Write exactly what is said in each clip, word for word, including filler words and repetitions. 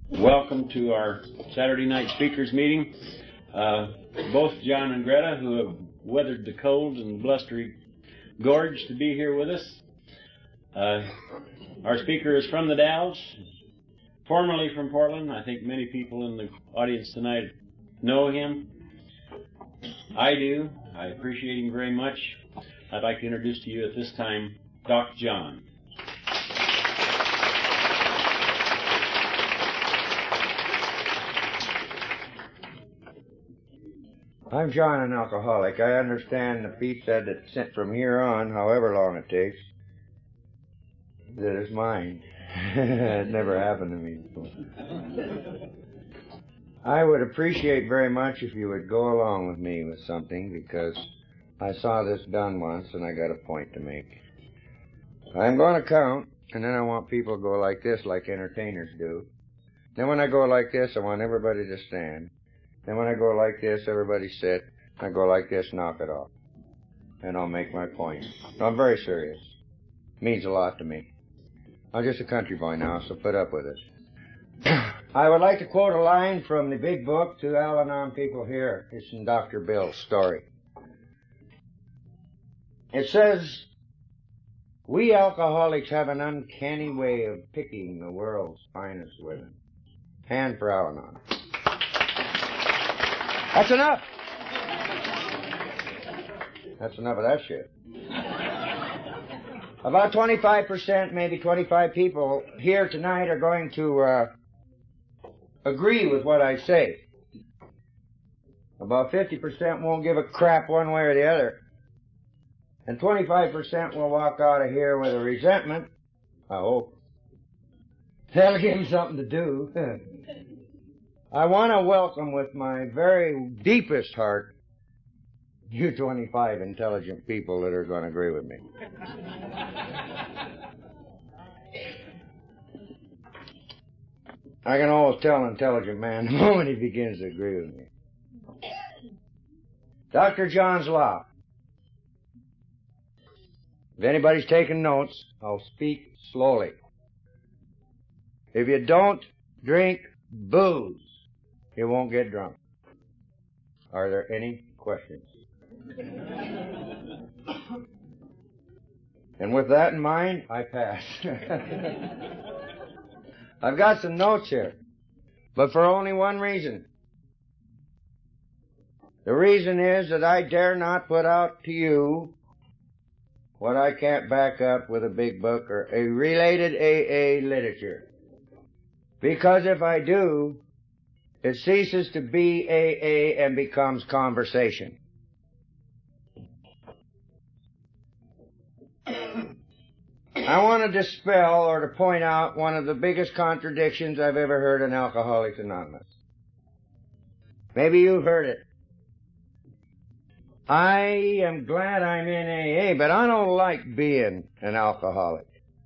Welcome to our Saturday night speakers meeting. Uh, both John and Greta, who have weathered the cold and blustery gorge to be here with us. Uh, our speaker is from the Dalles, formerly from Portland. I think many people in the audience tonight know him. I do. I appreciate him very much. I'd like to introduce to you at this time Doctor John. I'm John, an alcoholic. I understand the Pete said that sent from here on, however long it takes, that it's mine. It never happened to me before. I would appreciate very much if you would go along with me with something, because I saw this done once and I got a point to make. I'm going to count, and then I want people to go like this, like entertainers do. Then when I go like this, I want everybody to stand. Then when I go like this, everybody sit. I go like this, knock it off. And I'll make my point. I'm very serious. It means a lot to me. I'm just a country boy now, so put up with it. I would like to quote a line from the big book to Al-Anon people here. It's in Doctor Bill's story. It says, "We alcoholics have an uncanny way of picking the world's finest women." Hand for Al-Anon. That's enough. That's enough of that shit. About twenty-five percent, maybe twenty-five people here tonight are going to uh, agree with what I say. About fifty percent won't give a crap one way or the other. And twenty-five percent will walk out of here with a resentment, I hope. That'll give them something to do. I want to welcome with my very deepest heart you twenty-five intelligent people that are going to agree with me. I can always tell an intelligent man the moment he begins to agree with me. Doctor John's Law. If anybody's taking notes, I'll speak slowly. If you don't drink booze, you won't get drunk. Are there any questions? And with that in mind, I pass. I've got some notes here, but for only one reason. The reason is that I dare not put out to you what I can't back up with a big book or a related A A literature. Because if I do, it ceases to be A A and becomes conversation. I want to dispel or to point out one of the biggest contradictions I've ever heard in Alcoholics Anonymous. Maybe you've heard it. I am glad I'm in A A, but I don't like being an alcoholic.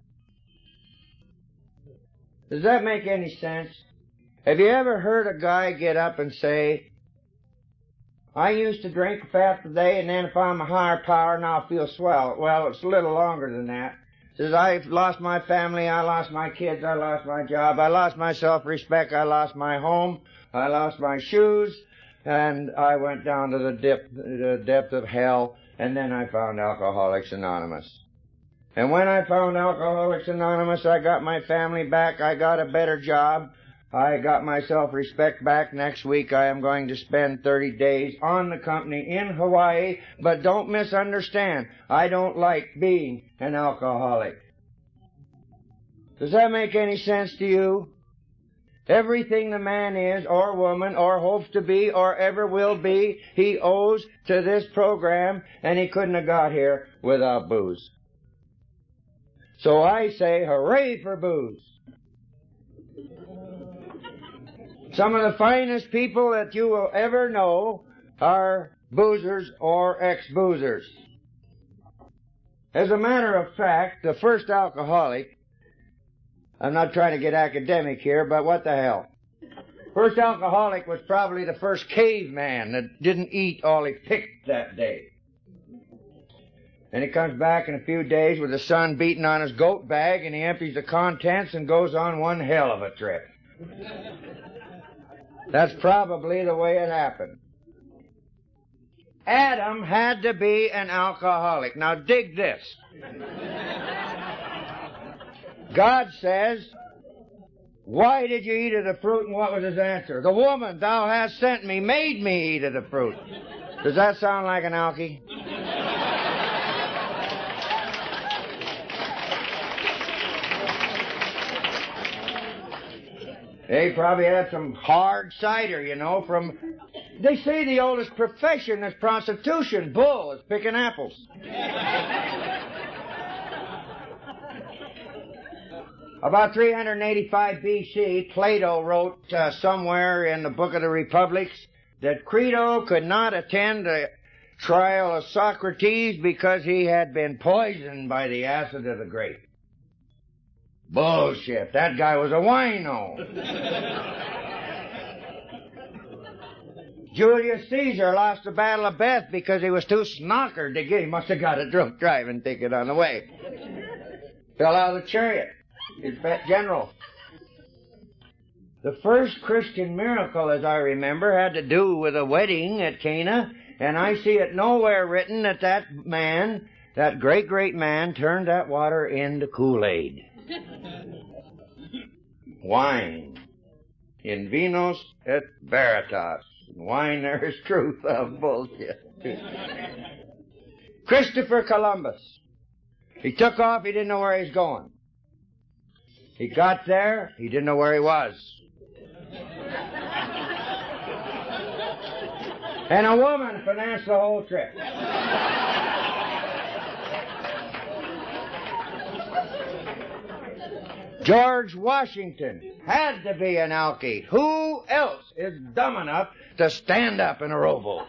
Does that make any sense? Have you ever heard a guy get up and say, I used to drink half the day, and then if I'm a higher power, now I feel swell. Well, it's a little longer than that. Says, I lost my family, I lost my kids, I lost my job, I lost my self-respect, I lost my home, I lost my shoes, and I went down to the, dip, the depth of hell, and then I found Alcoholics Anonymous. And when I found Alcoholics Anonymous, I got my family back, I got a better job, I got my self-respect back. Next week I am going to spend thirty days on the company in Hawaii, but don't misunderstand, I don't like being an alcoholic. Does that make any sense to you? Everything the man is, or woman, or hopes to be, or ever will be, he owes to this program, and he couldn't have got here without booze. So I say, hooray for booze. Some of the finest people that you will ever know are boozers or ex-boozers. As a matter of fact, the first alcoholic, I'm not trying to get academic here, but what the hell? First alcoholic was probably the first caveman that didn't eat all he picked that day. And he comes back in a few days with the sun beating on his goat bag, and he empties the contents and goes on one hell of a trip. That's probably the way it happened. Adam had to be an alcoholic. Now dig this. God says, why did you eat of the fruit? And what was his answer? The woman thou hast sent me made me eat of the fruit. Does that sound like an alky? They probably had some hard cider, you know, from... They say the oldest profession is prostitution. Bull is picking apples. About three hundred eighty-five B C, Plato wrote uh, somewhere in the Book of the Republics that Crito could not attend the trial of Socrates because he had been poisoned by the acid of the grape. Bullshit. That guy was a wino. Julius Caesar lost the Battle of Beth because he was too snockered to get. He must have got a drunk driving ticket on the way. Fell out of the chariot. His pet general. The first Christian miracle, as I remember, had to do with a wedding at Cana, and I see it nowhere written that that man, that great, great man, turned that water into Kool-Aid. Wine. In vinos et veritas. In wine there is truth. Oh, bullshit. Christopher Columbus. He took off, he didn't know where he was going. He got there, he didn't know where he was. And a woman financed the whole trip. George Washington had to be an alky. Who else is dumb enough to stand up in a rowboat?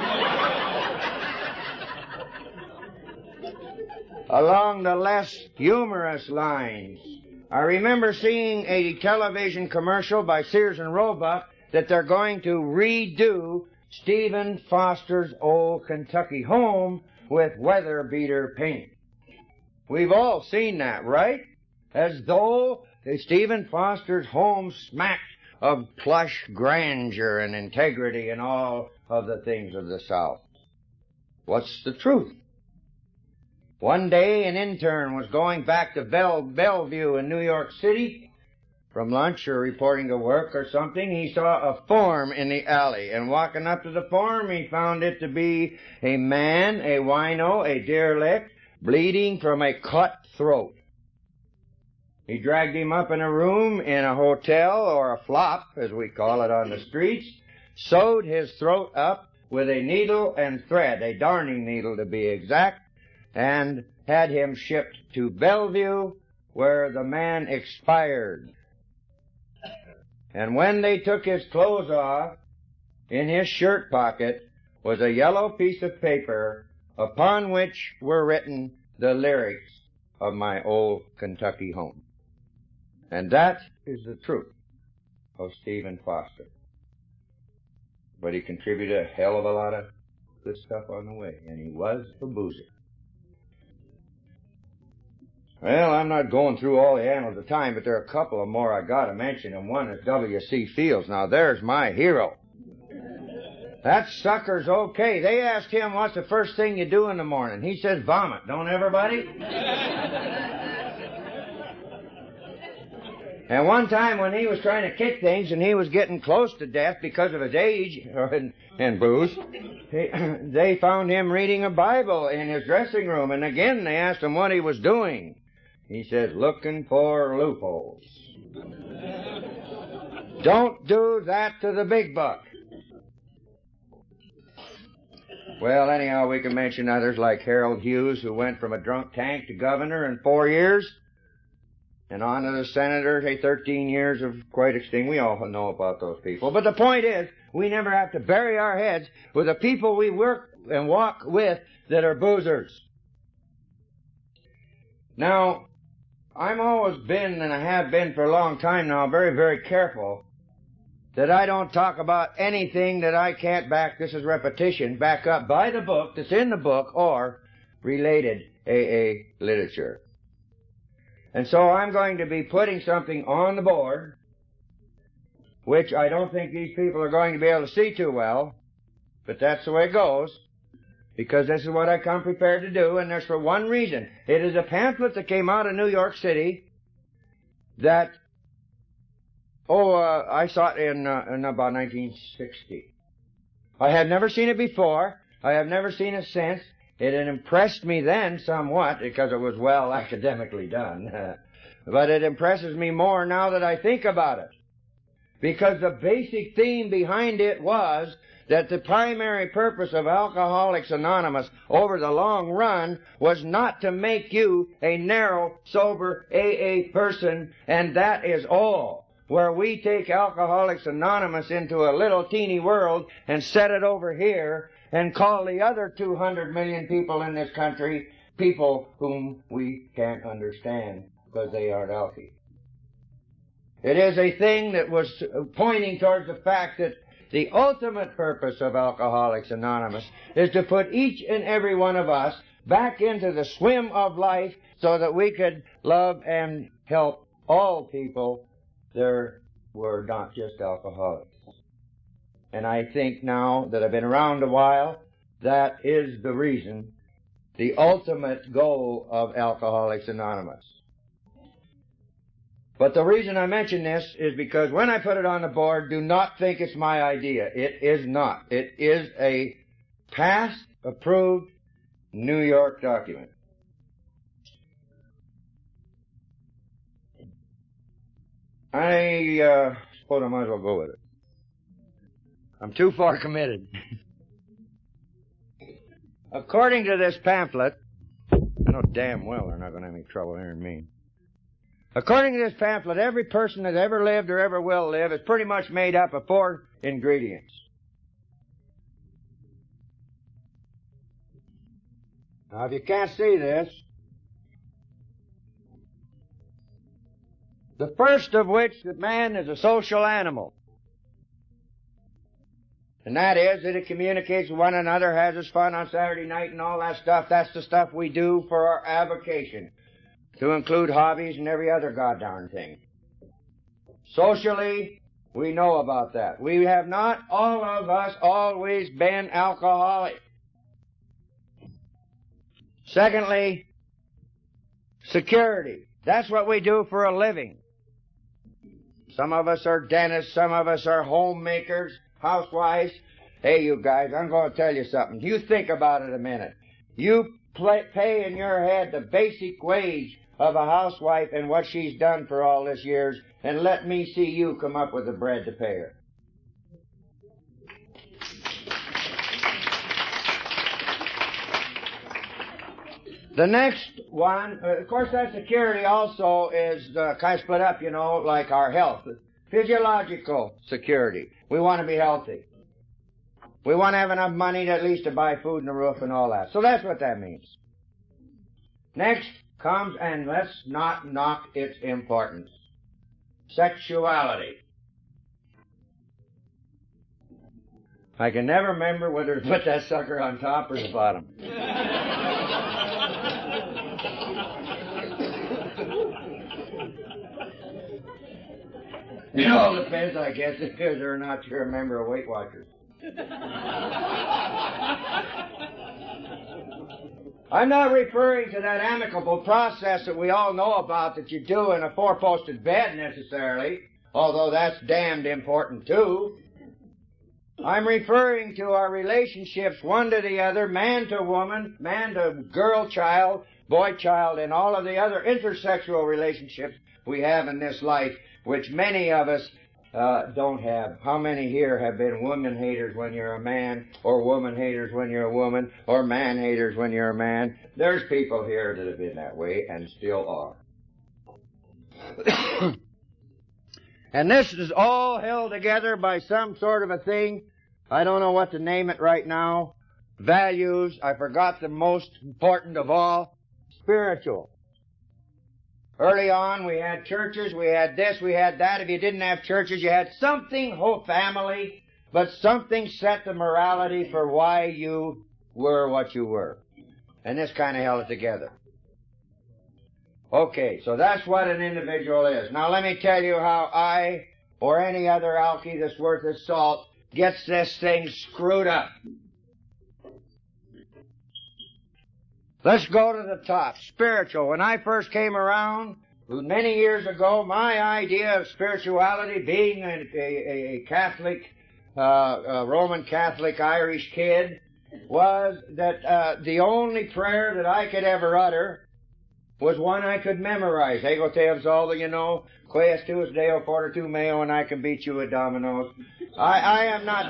Along the less humorous lines, I remember seeing a television commercial by Sears and Roebuck that they're going to redo Stephen Foster's old Kentucky home with weather beater paint. We've all seen that, right? As though Stephen Foster's home smacked of plush grandeur and integrity and all of the things of the South. What's the truth? One day an intern was going back to Bell, Bellevue in New York City from lunch or reporting to work or something. He saw a form in the alley, and walking up to the form he found it to be a man, a wino, a derelict, bleeding from a cut throat. He dragged him up in a room in a hotel, or a flop, as we call it on the streets, sewed his throat up with a needle and thread, a darning needle to be exact, and had him shipped to Bellevue, where the man expired. And when they took his clothes off, in his shirt pocket was a yellow piece of paper upon which were written the lyrics of my old Kentucky home. And that is the truth of Stephen Foster. But he contributed a hell of a lot of good stuff on the way, and he was a boozer. Well, I'm not going through all the annals of time, but there are a couple of more I gotta mention, and one is W C Fields. Now, there's my hero. That sucker's okay. They asked him, what's the first thing you do in the morning? He says, vomit. Don't everybody? And one time when he was trying to kick things and he was getting close to death because of his age and, and booze, he, they found him reading a Bible in his dressing room. And again they asked him what he was doing. He says, looking for loopholes. Don't do that to the big buck. Well, anyhow, we can mention others like Harold Hughes, who went from a drunk tank to governor in four years. And on to the senator, say thirteen years of quite extinct. We all know about those people. But the point is, we never have to bury our heads with the people we work and walk with that are boozers. Now, I've always been, and I have been for a long time now, very, very careful that I don't talk about anything that I can't back, this is repetition, back up by the book that's in the book or related A A literature. And so I'm going to be putting something on the board which I don't think these people are going to be able to see too well, but that's the way it goes, because this is what I come prepared to do, and there's for one reason. It is a pamphlet that came out of New York City that, oh, uh, I saw it in, uh, in about nineteen sixty. I had never seen it before. I have never seen it since. It had impressed me then somewhat because it was well academically done. But it impresses me more now that I think about it. Because the basic theme behind it was that the primary purpose of Alcoholics Anonymous over the long run was not to make you a narrow, sober A A person, and that is all. Where we take Alcoholics Anonymous into a little teeny world and set it over here and call the other two hundred million people in this country people whom we can't understand because they aren't alky. It is a thing that was pointing towards the fact that the ultimate purpose of Alcoholics Anonymous is to put each and every one of us back into the swim of life so that we could love and help all people. There were not just alcoholics. And I think now that I've been around a while, that is the reason, the ultimate goal of Alcoholics Anonymous. But the reason I mention this is because when I put it on the board, do not think it's my idea. It is not. It is a past approved New York document. I uh, suppose I might as well go with it. I'm too far committed. According to this pamphlet, I know damn well they're not going to have any trouble hearing me. According to this pamphlet, every person that ever lived or ever will live is pretty much made up of four ingredients. Now, if you can't see this, the first of which, that man is a social animal. And that is that it communicates with one another, has its fun on Saturday night and all that stuff. That's the stuff we do for our avocation, to include hobbies and every other goddamn thing. Socially, we know about that. We have not, all of us, always been alcoholic. Secondly, security. That's what we do for a living. Some of us are dentists, some of us are homemakers, housewives. Hey, you guys, I'm going to tell you something. You think about it a minute. You play, pay in your head the basic wage of a housewife and what she's done for all this years, and let me see you come up with the bread to pay her. The next one, uh, of course, that security also is uh, kind of split up, you know, like our health. Physiological security. We want to be healthy. We want to have enough money to at least to buy food and a roof and all that. So that's what that means. Next comes, and let's not knock its importance, sexuality. I can never remember whether to put that sucker on top or the bottom. It all depends, I guess, whether or not you're a member of Weight Watchers. I'm not referring to that amicable process that we all know about that you do in a four-posted bed necessarily, although that's damned important too. I'm referring to our relationships one to the other, man to woman, man to girl child, boy child, and all of the other intersexual relationships we have in this life, which many of us uh, don't have. How many here have been woman haters when you're a man, or woman haters when you're a woman, or man haters when you're a man? There's people here that have been that way and still are. And this is all held together by some sort of a thing. I don't know what to name it right now. Values. I forgot the most important of all. Spiritual. Early on, we had churches, we had this, we had that. If you didn't have churches, you had something, whole family, but something set the morality for why you were what you were. And this kind of held it together. Okay, so that's what an individual is. Now let me tell you how I or any other alky that's worth its salt gets this thing screwed up. Let's go to the top. Spiritual. When I first came around, many years ago, my idea of spirituality, being a, a, a Catholic, uh, a Roman Catholic Irish kid, was that uh, the only prayer that I could ever utter was one I could memorize. Ego te absolvo, you know, quaes tuus Deo fortitudo meo, and I can beat you at dominoes. I, I am not...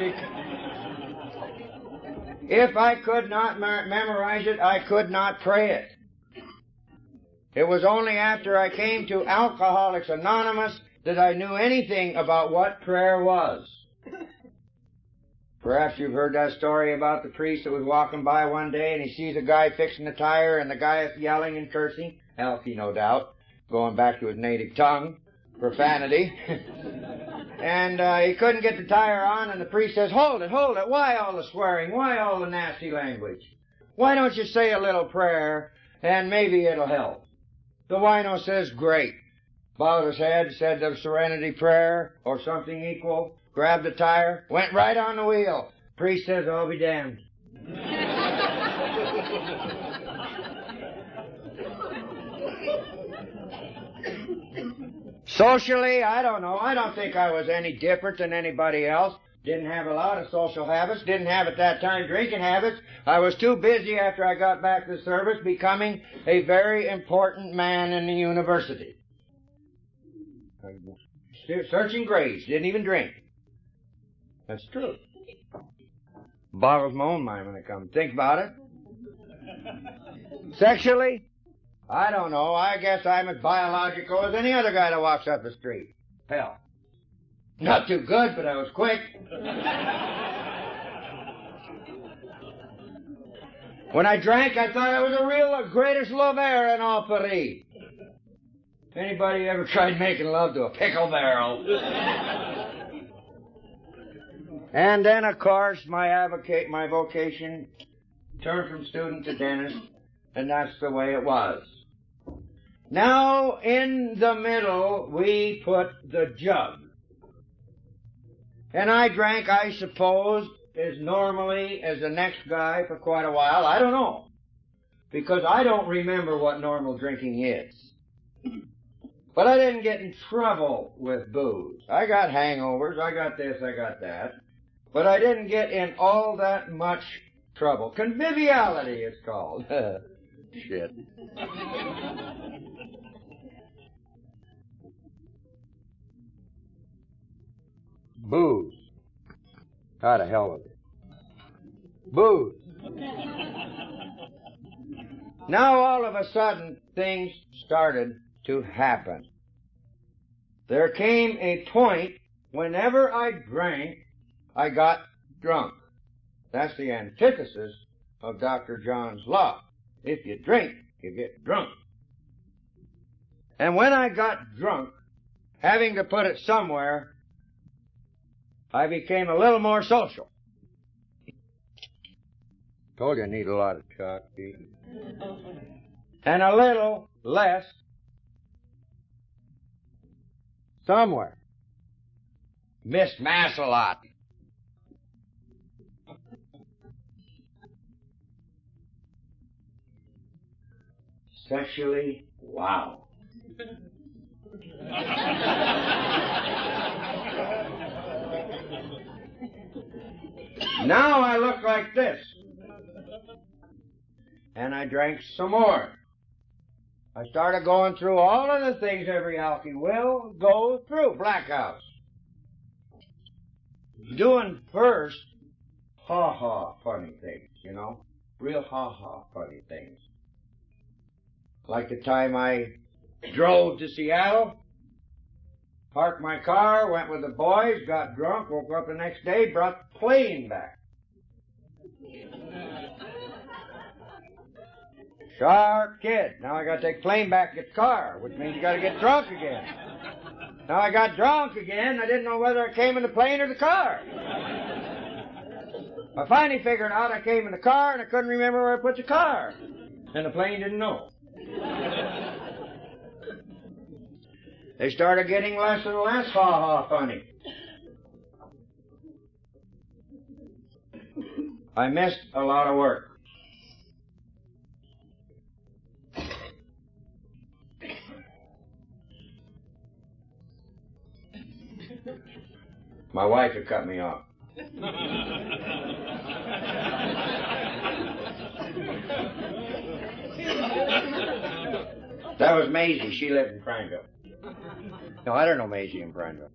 If I could not me- memorize it, I could not pray it. It was only after I came to Alcoholics Anonymous that I knew anything about what prayer was. Perhaps you've heard that story about the priest that was walking by one day and he sees a guy fixing a tire and the guy is yelling and cursing. Alky, no doubt. Going back to his native tongue. Profanity. And uh, he couldn't get the tire on, and the priest says, hold it, hold it. Why all the swearing? Why all the nasty language? Why don't you say a little prayer, and maybe it'll help? The wino says, great. Bowed his head, said the serenity prayer, or something equal, grabbed the tire, went right on the wheel. Priest says, I'll be damned. Socially, I don't know. I don't think I was any different than anybody else. Didn't have a lot of social habits. Didn't have at that time drinking habits. I was too busy after I got back to service becoming a very important man in the university. Searching graves. Didn't even drink. That's true. Boggles my own mind when it comes. Think about it. Sexually, I don't know. I guess I'm as biological as any other guy that walks up the street. Hell. Not too good, but I was quick. When I drank, I thought I was the real the greatest lover in all Paris. Anybody ever tried making love to a pickle barrel? And then, of course, my advocate, my vocation turned from student to dentist, and that's the way it was. Now, in the middle, we put the jug. And I drank, I suppose, as normally as the next guy for quite a while. I don't know. Because I don't remember what normal drinking is. But I didn't get in trouble with booze. I got hangovers, I got this, I got that. But I didn't get in all that much trouble. Conviviality, it's called. Shit. Booze. How the hell with it? Booze. Now all of a sudden, things started to happen. There came a point, whenever I drank, I got drunk. That's the antithesis of Doctor John's law. If you drink, you get drunk. And when I got drunk, having to put it somewhere, I became a little more social. Told you I need a lot of chalk, Pete. And a little less somewhere. Missed Mass a lot. Sexually, wow. Now I look like this. And I drank some more. I started going through all of the things every alky will go through. Blackouts. Doing first ha-ha funny things, you know. Real ha-ha funny things. Like the time I drove to Seattle, parked my car, went with the boys, got drunk, woke up the next day, brought the plane back. Sharp kid. Now I gotta take plane back to get the car, which means you gotta get drunk again. Now I got drunk again, I didn't know whether I came in the plane or the car. I finally figured out I came in the car and I couldn't remember where I put the car. And the plane didn't know. they started getting less and less ha-ha funny. I missed a lot of work. My wife had cut me off. That was Maisie. She lived in Prineville. No, I don't know Maisie in Prineville.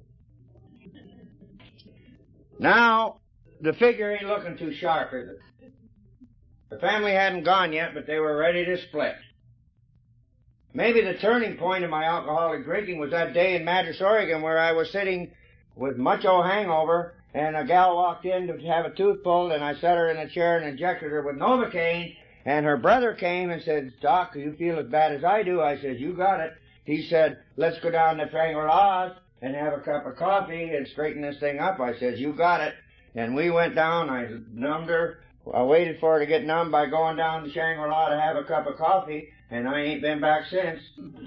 Now, the figure ain't looking too sharp, is it? The family hadn't gone yet, but they were ready to split. Maybe the turning point in my alcoholic drinking was that day in Madras, Oregon, where I was sitting with much old hangover, and a gal walked in to have a tooth pulled, and I set her in a chair and injected her with Novocaine, and her brother came and said, Doc, you feel as bad as I do? I said, you got it. He said, let's go down to Shangri-La's and have a cup of coffee and straighten this thing up. I said, you got it. And we went down, I numbed her. I waited for her to get numb by going down to Shangri-La to have a cup of coffee, and I ain't been back since.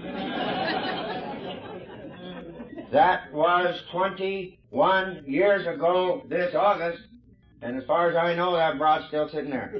That was twenty-one years ago this August, and as far as I know, that broad's still sitting there.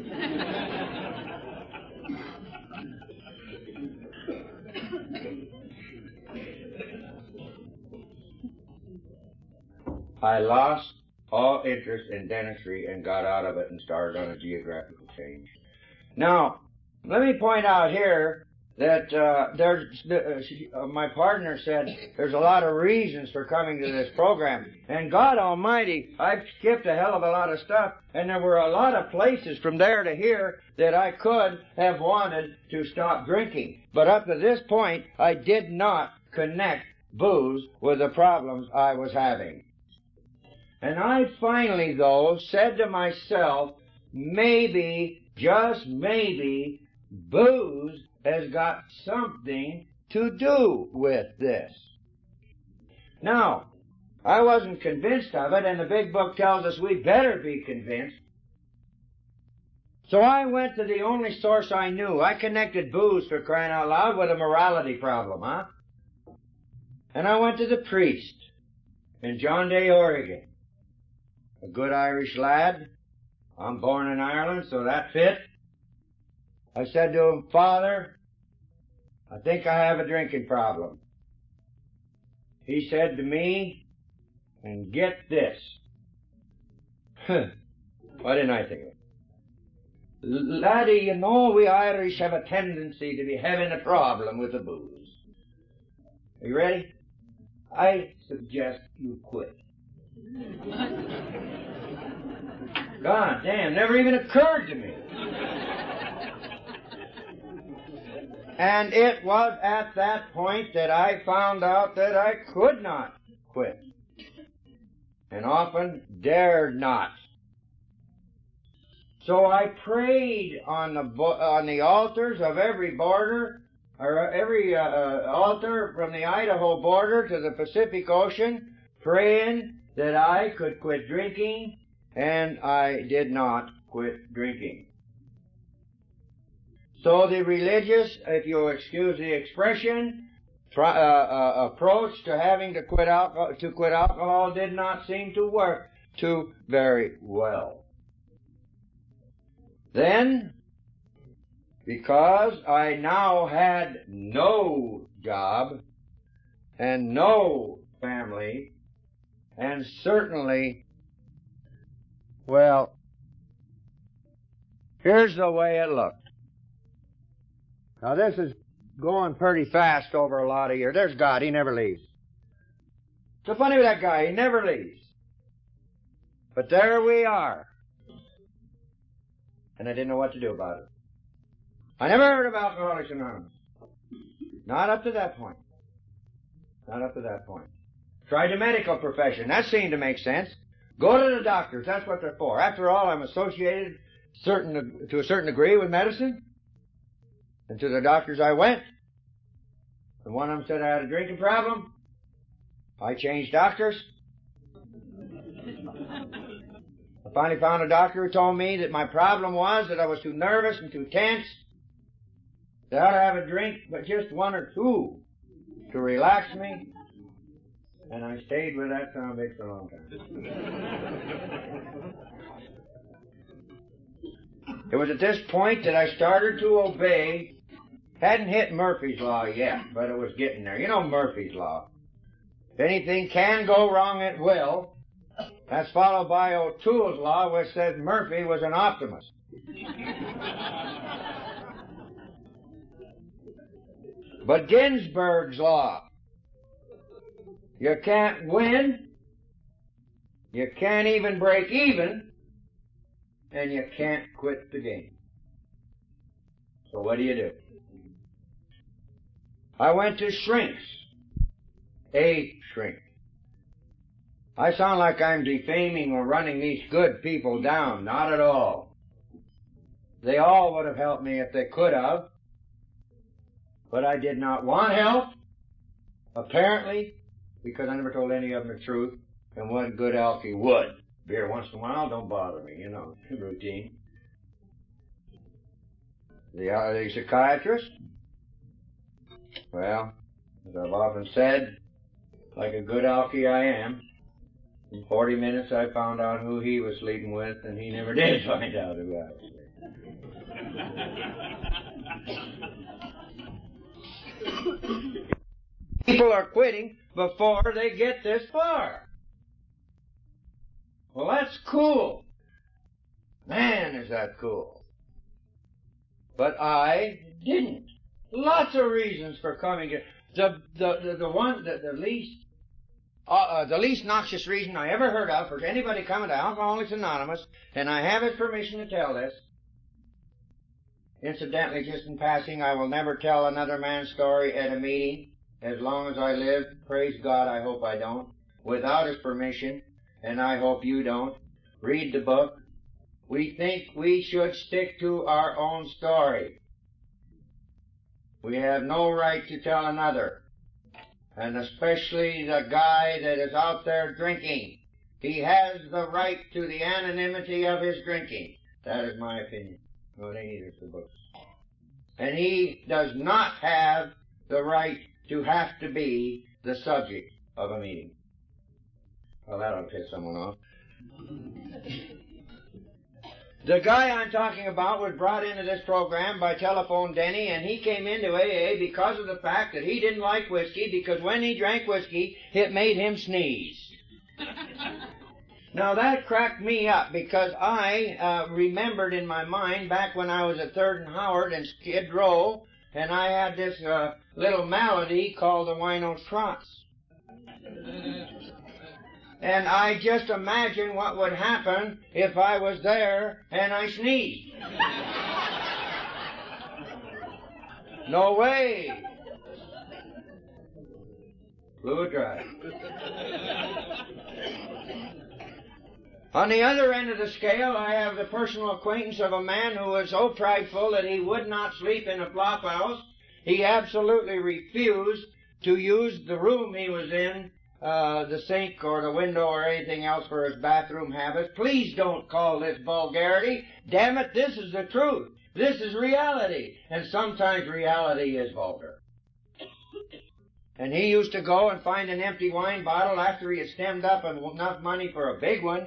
I lost all interest in dentistry and got out of it and started on a geographical change. Now, let me point out here that uh, there's, uh, she, uh, my partner said there's a lot of reasons for coming to this program. And God Almighty, I've skipped a hell of a lot of stuff, and there were a lot of places from there to here that I could have wanted to stop drinking. But up to this point, I did not connect booze with the problems I was having. And I finally, though, said to myself, maybe, just maybe, booze has got something to do with this. Now, I wasn't convinced of it, and the big book tells us we better be convinced. So I went to the only source I knew. I connected booze, for crying out loud, with a morality problem, huh? And I went to the priest in John Day, Oregon. A good Irish lad. I'm born in Ireland, so that fit. I said to him, Father, I think I have a drinking problem. He said to me, and get this. What didn't I think of it? Laddie, you know we Irish have a tendency to be having a problem with the booze. Are you ready? I suggest you quit. God damn, never even occurred to me. And it was at that point that I found out that I could not quit. And often dared not. So I prayed on the on the altars of every border, or every uh, altar from the Idaho border to the Pacific Ocean, praying that I could quit drinking, and I did not quit drinking. So the religious, if you'll excuse the expression, try, uh, uh, approach to having to quit alcohol, to quit alcohol did not seem to work too very well. Then, because I now had no job and no family, and certainly, well, here's the way it looked. Now this is going pretty fast over a lot of years. There's God, He never leaves. So funny with that guy, He never leaves. But there we are. And I didn't know what to do about it. I never heard of Alcoholics Anonymous. Not up to that point. Not up to that point. Tried the medical profession. That seemed to make sense. Go to the doctors. That's what they're for. After all, I'm associated certain to a certain degree with medicine. And to the doctors I went. And one of them said I had a drinking problem. I changed doctors. I finally found a doctor who told me that my problem was that I was too nervous and too tense. That I ought to have a drink, but just one or two, to relax me. And I stayed with that son of a bitch for a long time. It was at this point that I started to obey. Hadn't hit Murphy's Law yet, but it was getting there. You know Murphy's Law. If anything can go wrong, it will. That's followed by O'Toole's Law, which says Murphy was an optimist. But Ginsburg's Law. You can't win, you can't even break even, and you can't quit the game. So what do you do? I went to shrinks. A shrink. I sound like I'm defaming or running these good people down. Not at all. They all would have helped me if they could have. But I did not want help, apparently, because I never told any of them the truth, and one good alky would. Beer once in a while, don't bother me, you know, routine. The, uh, the psychiatrist? Well, as I've often said, like a good alky I am, in forty minutes I found out who he was sleeping with, and he never did find out who I was with. People are quitting before they get this far. Well, that's cool. Man, is that cool. But I didn't. Lots of reasons for coming here. The, the, the, the one, the, the least, uh, uh, the least noxious reason I ever heard of for anybody coming to Alcoholics Anonymous, and I have his permission to tell this. Incidentally, just in passing, I will never tell another man's story at a meeting as long as I live. Praise God, I hope I don't. Without his permission, and I hope you don't. Read the book. We think we should stick to our own story. We have no right to tell another, and especially the guy that is out there drinking. He has the right to the anonymity of his drinking. That is my opinion. No, it ain't either, it's the books. And he does not have the right to have to be the subject of a meeting. Well, that'll piss someone off. The guy I'm talking about was brought into this program by Telephone Denny, and he came into A A because of the fact that he didn't like whiskey, because when he drank whiskey, it made him sneeze. Now that cracked me up, because I uh, remembered in my mind back when I was at Third and Howard and Skid Row, and I had this uh, little malady called the Wino Trots. And I just imagine what would happen if I was there and I sneezed. No way. Blew it dry. On the other end of the scale, I have the personal acquaintance of a man who was so prideful that he would not sleep in a flop house. He absolutely refused to use the room he was in, Uh, the sink or the window or anything else for his bathroom habits. Please don't call this vulgarity. Damn it, this is the truth. This is reality. And sometimes reality is vulgar. And he used to go and find an empty wine bottle after he had stemmed up enough money for a big one.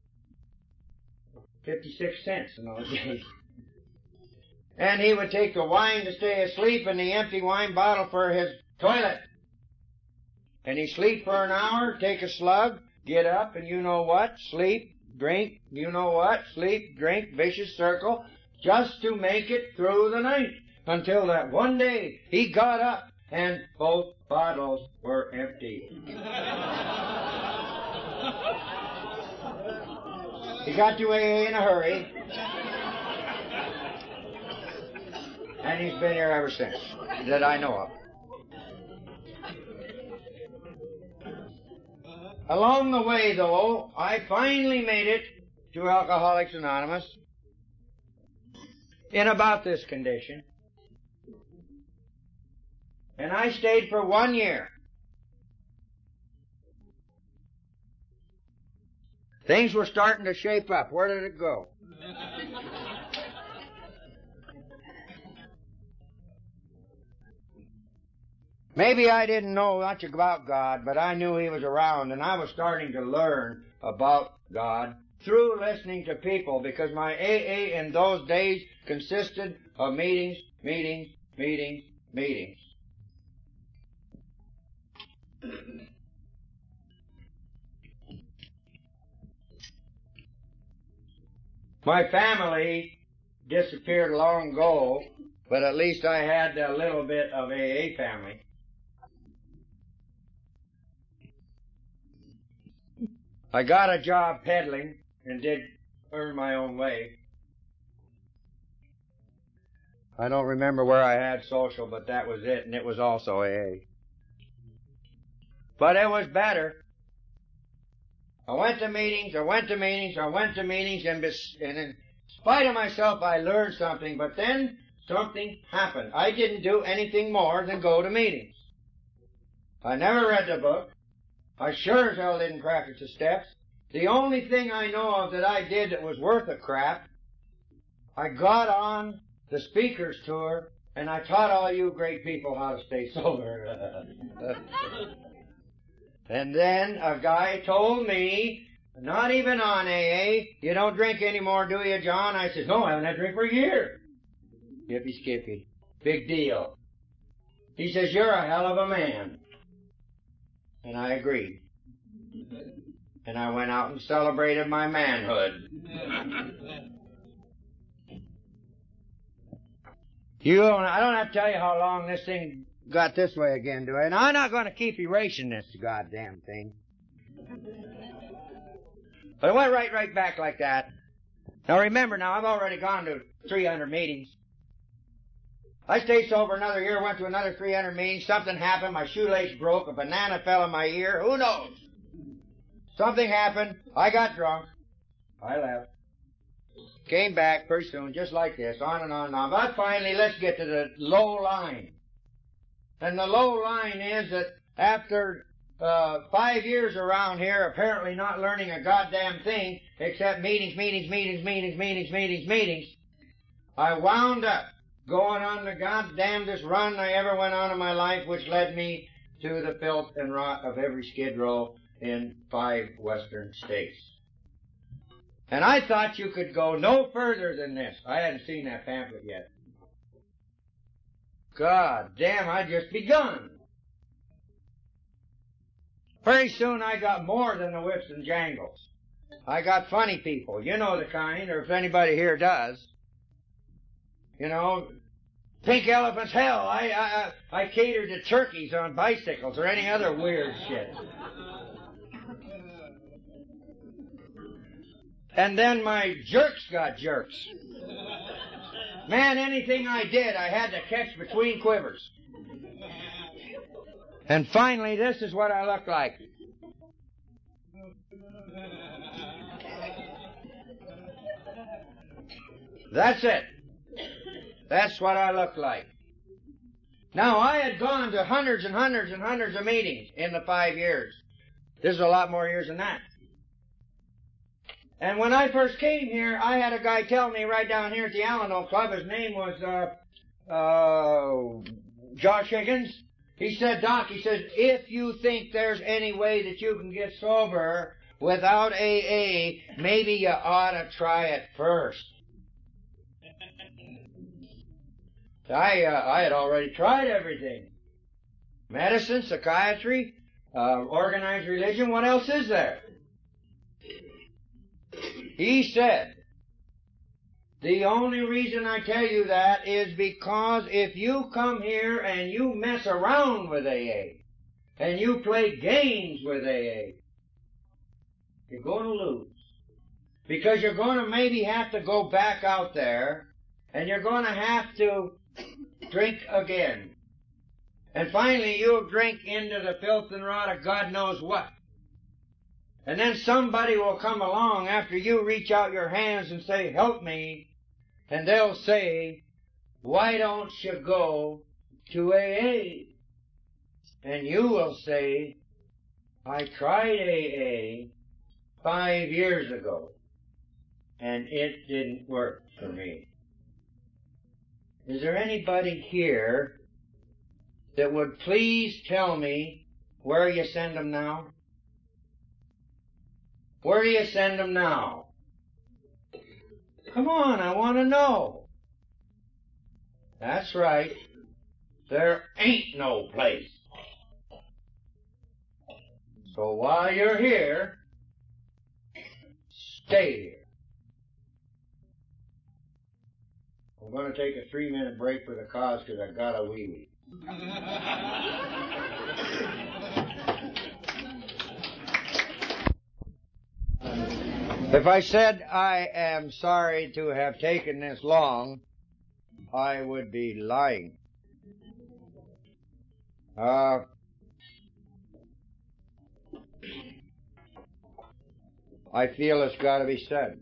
fifty-six cents in those days. And he would take the wine to stay asleep and the empty wine bottle for his toilet. And he'd sleep for an hour, take a slug, get up, and you know what? Sleep, drink, you know what? Sleep, drink, vicious circle, just to make it through the night. Until that one day he got up and both bottles were empty. He got to A A in a hurry. And he's been here ever since, that I know of. Along the way, though, I finally made it to Alcoholics Anonymous in about this condition. And I stayed for one year. Things were starting to shape up. Where did it go? Maybe I didn't know much about God, but I knew He was around, and I was starting to learn about God through listening to people, because my A A in those days consisted of meetings, meetings, meetings, meetings. My family disappeared long ago, but at least I had a little bit of A A family. I got a job peddling and did earn my own way. I don't remember where I had social, but that was it, and it was also A A. But it was better. I went to meetings, I went to meetings, I went to meetings, and, and in spite of myself, I learned something, but then something happened. I didn't do anything more than go to meetings. I never read the book. I sure as hell didn't practice the steps. The only thing I know of that I did that was worth a crap, I got on the speaker's tour, and I taught all you great people how to stay sober. And then a guy told me, not even on A A, you don't drink anymore, do you, John? I said, no, I haven't had a drink for a year. Yippee skippy. Big deal. He says, you're a hell of a man. And I agreed. And I went out and celebrated my manhood. You don't, I don't have to tell you how long this thing got this way again, do I? And I'm not going to keep erasing this goddamn thing. But it went right, right back like that. Now remember, now I've already gone to three hundred meetings. I stayed sober another year, went to another three hundred meetings. Something happened, my shoelace broke, a banana fell in my ear. Who knows? Something happened. I got drunk. I left. Came back pretty soon, just like this, on and on and on. But finally, let's get to the low line. And the low line is that after uh, five years around here, apparently not learning a goddamn thing except meetings, meetings, meetings, meetings, meetings, meetings, meetings, I wound up going on the goddamnedest run I ever went on in my life, which led me to the filth and rot of every skid row in five western states. And I thought you could go no further than this. I hadn't seen that pamphlet yet. God damn, I'd just begun. Pretty soon I got more than the whips and jangles. I got funny people. You know the kind, or if anybody here does. You know, pink elephants, hell, I, I, I cater to turkeys on bicycles or any other weird shit. And then my jerks got jerks. Man, anything I did, I had to catch between quivers. And finally, this is what I look like. That's it. That's what I look like. Now, I had gone to hundreds and hundreds and hundreds of meetings in the five years. This is a lot more years than that. And when I first came here, I had a guy tell me right down here at the Alano Club, his name was uh, uh, Josh Higgins. He said, Doc, he says, if you think there's any way that you can get sober without A A, maybe you ought to try it first. I uh, I had already tried everything. Medicine, psychiatry, uh, organized religion, what else is there? He said, the only reason I tell you that is because if you come here and you mess around with A A, and you play games with A A, you're going to lose. Because you're going to maybe have to go back out there, and you're going to have to drink again. And finally you'll drink into the filth and rot of God knows what. And then somebody will come along after you reach out your hands and say, help me. And they'll say, why don't you go to A A? And you will say, I tried A A five years ago, and it didn't work for me. Is there anybody here that would please tell me where you send them now? Where do you send them now? Come on, I want to know. That's right. There ain't no place. So while you're here, stay here. I'm going to take a three-minute break for the cause because I got a wee-wee. If I said I am sorry to have taken this long, I would be lying. Uh, I feel it's got to be said.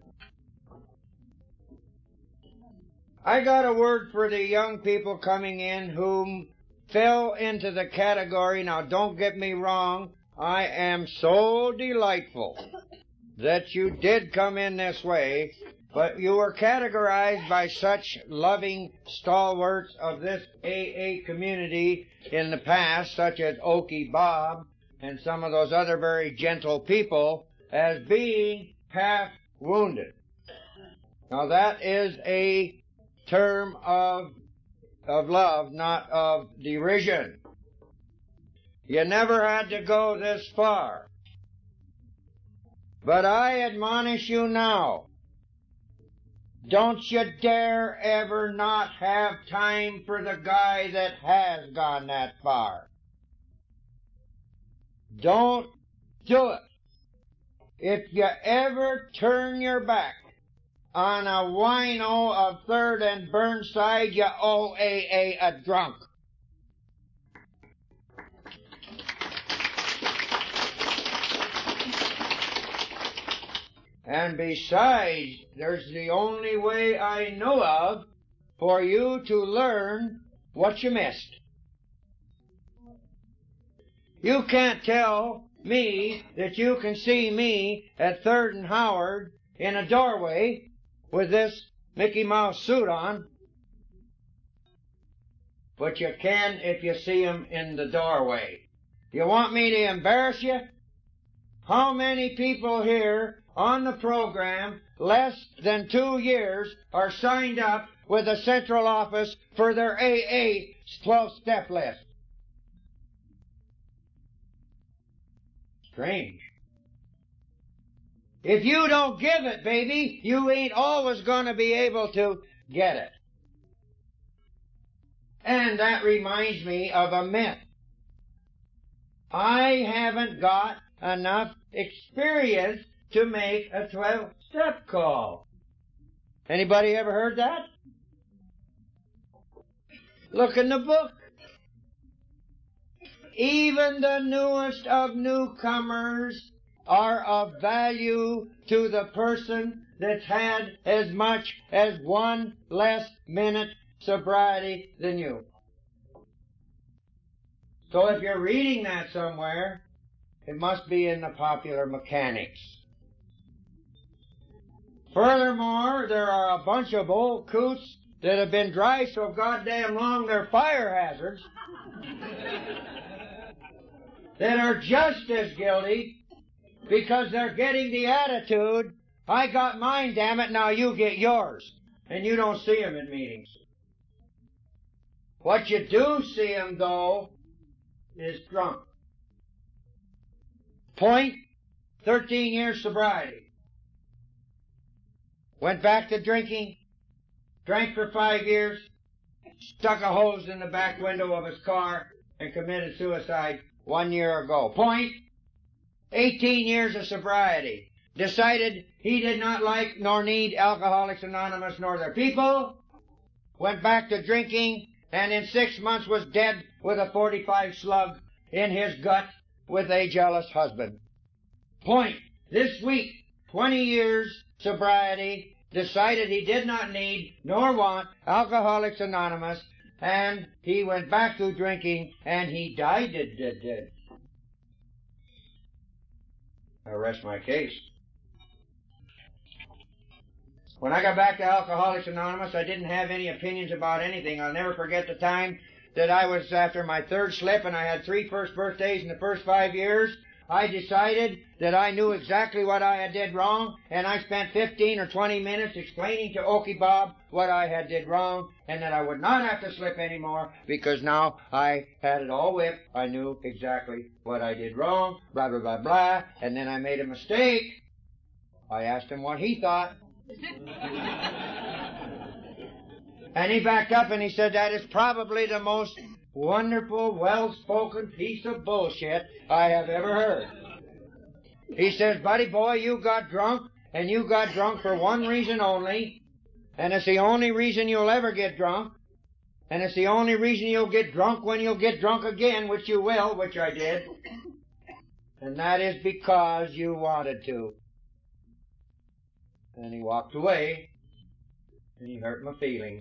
I got a word for the young people coming in whom fell into the category, now don't get me wrong, I am so delightful that you did come in this way, but you were categorized by such loving stalwarts of this A A community in the past, such as Okie Bob and some of those other very gentle people, as being half wounded. Now that is a term of of love, not of derision. You never had to go this far. But I admonish you now, don't you dare ever not have time for the guy that has gone that far. Don't do it. If you ever turn your back on a wino of Third and Burnside, you owe A A a drunk. And besides, there's the only way I know of for you to learn what you missed. You can't tell me that you can see me at Third and Howard in a doorway with this Mickey Mouse suit on, but you can if you see him in the doorway. You want me to embarrass you? How many people here on the program, less than two years, are signed up with the central office for their A A twelve-step list? Strange. If you don't give it, baby, you ain't always going to be able to get it. And that reminds me of a myth. I haven't got enough experience to make a twelve-step call. Anybody ever heard that? Look in the book. Even the newest of newcomers are of value to the person that's had as much as one less minute sobriety than you. So if you're reading that somewhere, it must be in the Popular Mechanics. Furthermore, there are a bunch of old coots that have been dry so goddamn long they're fire hazards that are just as guilty because they're getting the attitude, I got mine, damn it, now you get yours. And you don't see them in meetings. What you do see them, though, is drunk. Point, thirteen years sobriety. Went back to drinking, drank for five years, stuck a hose in the back window of his car, and committed suicide one year ago. Point, eighteen years of sobriety. Decided he did not like nor need Alcoholics Anonymous nor their people. Went back to drinking, and in six months was dead with a forty-five slug in his gut with a jealous husband. Point, this week, twenty years sobriety, decided he did not need nor want Alcoholics Anonymous, and he went back to drinking, and he died, did, did, did. I rest my case. When I got back to Alcoholics Anonymous, I didn't have any opinions about anything. I'll never forget the time that I was after my third slip and I had three first birthdays in the first five years, I decided that I knew exactly what I had did wrong, and I spent fifteen or twenty minutes explaining to Okie Bob what I had did wrong, and that I would not have to slip anymore, because now I had it all whipped. I knew exactly what I did wrong, blah, blah, blah, blah, and then I made a mistake. I asked him what he thought. And he backed up and he said, that is probably the most wonderful, well-spoken piece of bullshit I have ever heard. He says, buddy boy, you got drunk, and you got drunk for one reason only, and it's the only reason you'll ever get drunk, and it's the only reason you'll get drunk when you'll get drunk again, which you will, which I did, and that is because you wanted to. And he walked away, and he hurt my feelings.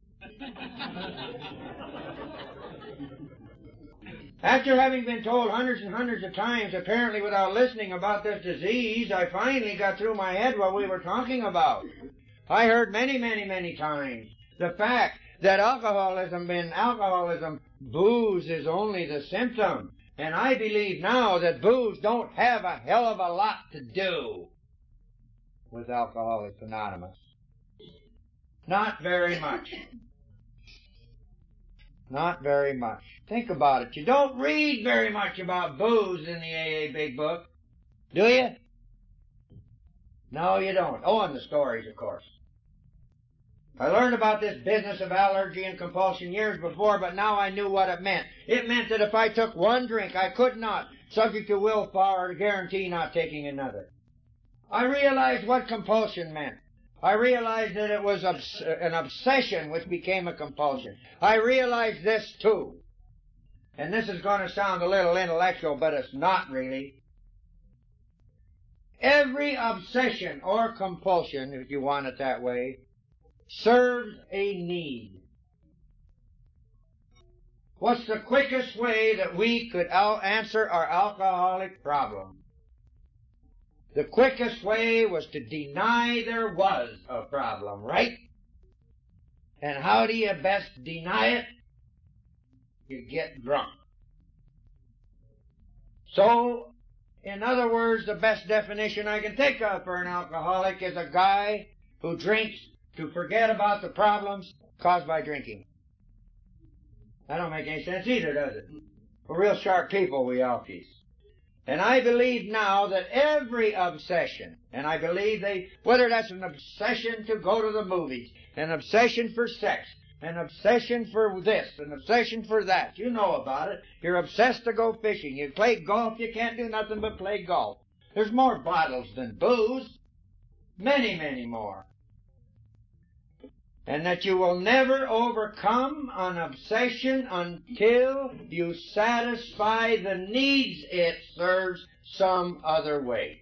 After having been told hundreds and hundreds of times, apparently without listening, about this disease, I finally got through my head what we were talking about. I heard many, many, many times the fact that alcoholism, in alcoholism, booze is only the symptom. And I believe now that booze don't have a hell of a lot to do with Alcoholics Anonymous. Not very much. Not very much. Think about it. You don't read very much about booze in the A A Big Book, do you? No, you don't. Oh, and the stories, of course. I learned about this business of allergy and compulsion years before, but now I knew what it meant. It meant that if I took one drink, I could not, subject to willpower, guarantee not taking another. I realized what compulsion meant. I realized that it was obs- an obsession which became a compulsion. I realized this too. And this is going to sound a little intellectual, but it's not really. Every obsession or compulsion, if you want it that way, serves a need. What's the quickest way that we could out- answer our alcoholic problem? The quickest way was to deny there was a problem, right? And how do you best deny it? You get drunk. So, in other words, the best definition I can think of for an alcoholic is a guy who drinks to forget about the problems caused by drinking. That don't make any sense either, does it? We're real sharp people, we alkies. And I believe now that every obsession, and I believe they, whether that's an obsession to go to the movies, an obsession for sex, an obsession for this, an obsession for that, you know about it. You're obsessed to go fishing. You play golf, you can't do nothing but play golf. There's more bottles than booze. Many, many more. And that you will never overcome an obsession until you satisfy the needs it serves some other way.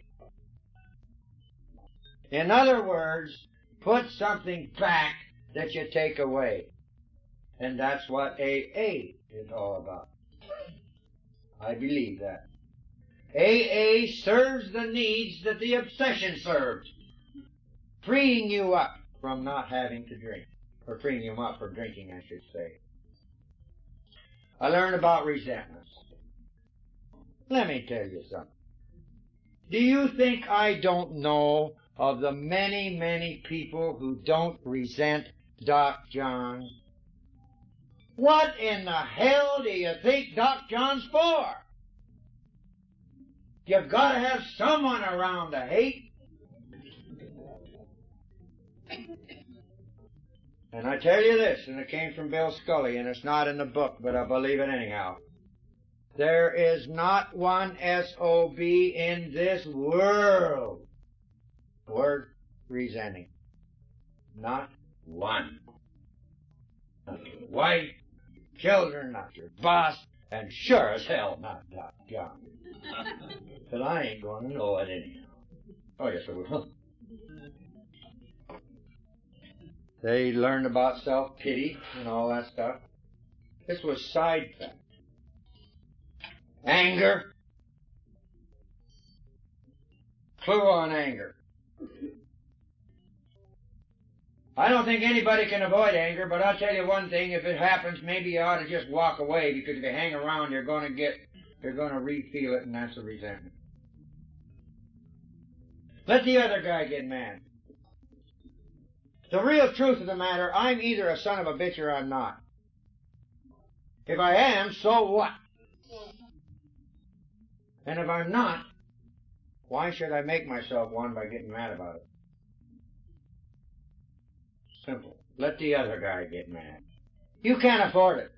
In other words, put something back that you take away. And that's what A A is all about. I believe that. A A serves the needs that the obsession serves, freeing you up from not having to drink, or freeing you up from drinking, I should say. I learned about resentment. Let me tell you something. Do you think I don't know of the many, many people who don't resent Doc John? What in the hell do you think Doc John's for? You've got to have someone around to hate. And I tell you this, and it came from Bill Scully, and it's not in the book, but I believe it anyhow. There is not one S O B in this world worth resenting. Not one. Not your wife, children, not your boss, and sure as hell not Doc John. But I ain't going to know it anyhow. Oh, yes, I will. They learned about self-pity and all that stuff. This was side fact. Anger. Clue on anger. I don't think anybody can avoid anger, but I'll tell you one thing, if it happens, maybe you ought to just walk away, because if you hang around, you're going to get, you're going to re-feel it, and that's a resentment. Let the other guy get mad. The real truth of the matter, I'm either a son of a bitch or I'm not. If I am, so what? And if I'm not, why should I make myself one by getting mad about it? Simple. Let the other guy get mad. You can't afford it.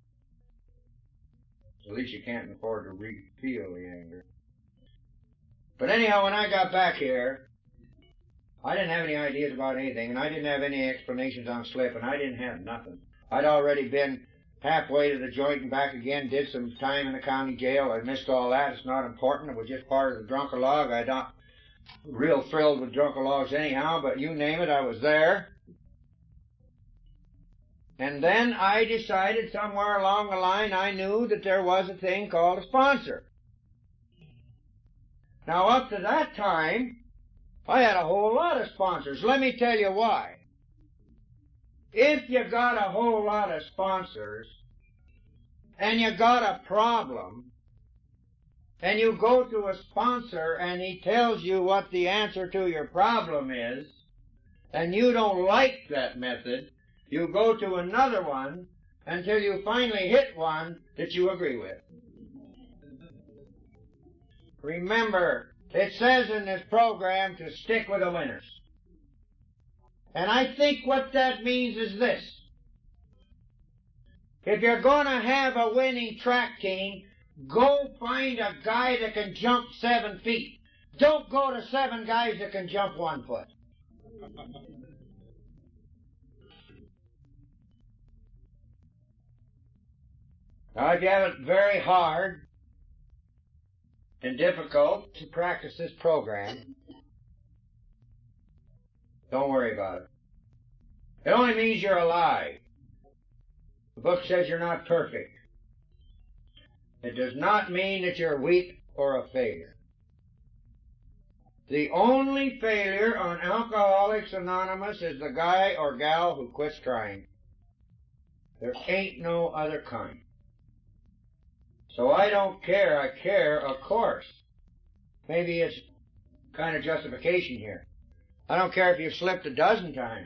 At least you can't afford to re-feel the anger. But anyhow, when I got back here, I didn't have any ideas about anything, and I didn't have any explanations on slip, and I didn't have nothing. I'd already been halfway to the joint and back again, did some time in the county jail. I missed all that. It's not important. It was just part of the drunk-a-log. I'm not real thrilled with drunk-a-logs anyhow, but you name it, I was there. And then I decided somewhere along the line I knew that there was a thing called a sponsor. Now, up to that time, I had a whole lot of sponsors. Let me tell you why. If you got a whole lot of sponsors, and you got a problem, and you go to a sponsor and he tells you what the answer to your problem is, and you don't like that method, you go to another one until you finally hit one that you agree with. Remember, it says in this program to stick with the winners. And I think what that means is this. If you're going to have a winning track team, go find a guy that can jump seven feet. Don't go to seven guys that can jump one foot. Now, if you have it very hard and difficult to practice this program, don't worry about it. It only means you're alive. The book says you're not perfect. It does not mean that you're weak or a failure. The only failure on Alcoholics Anonymous is the guy or gal who quits trying. There ain't no other kind. So I don't care. I care, of course. Maybe it's kind of justification here. I don't care if you've slipped a dozen times,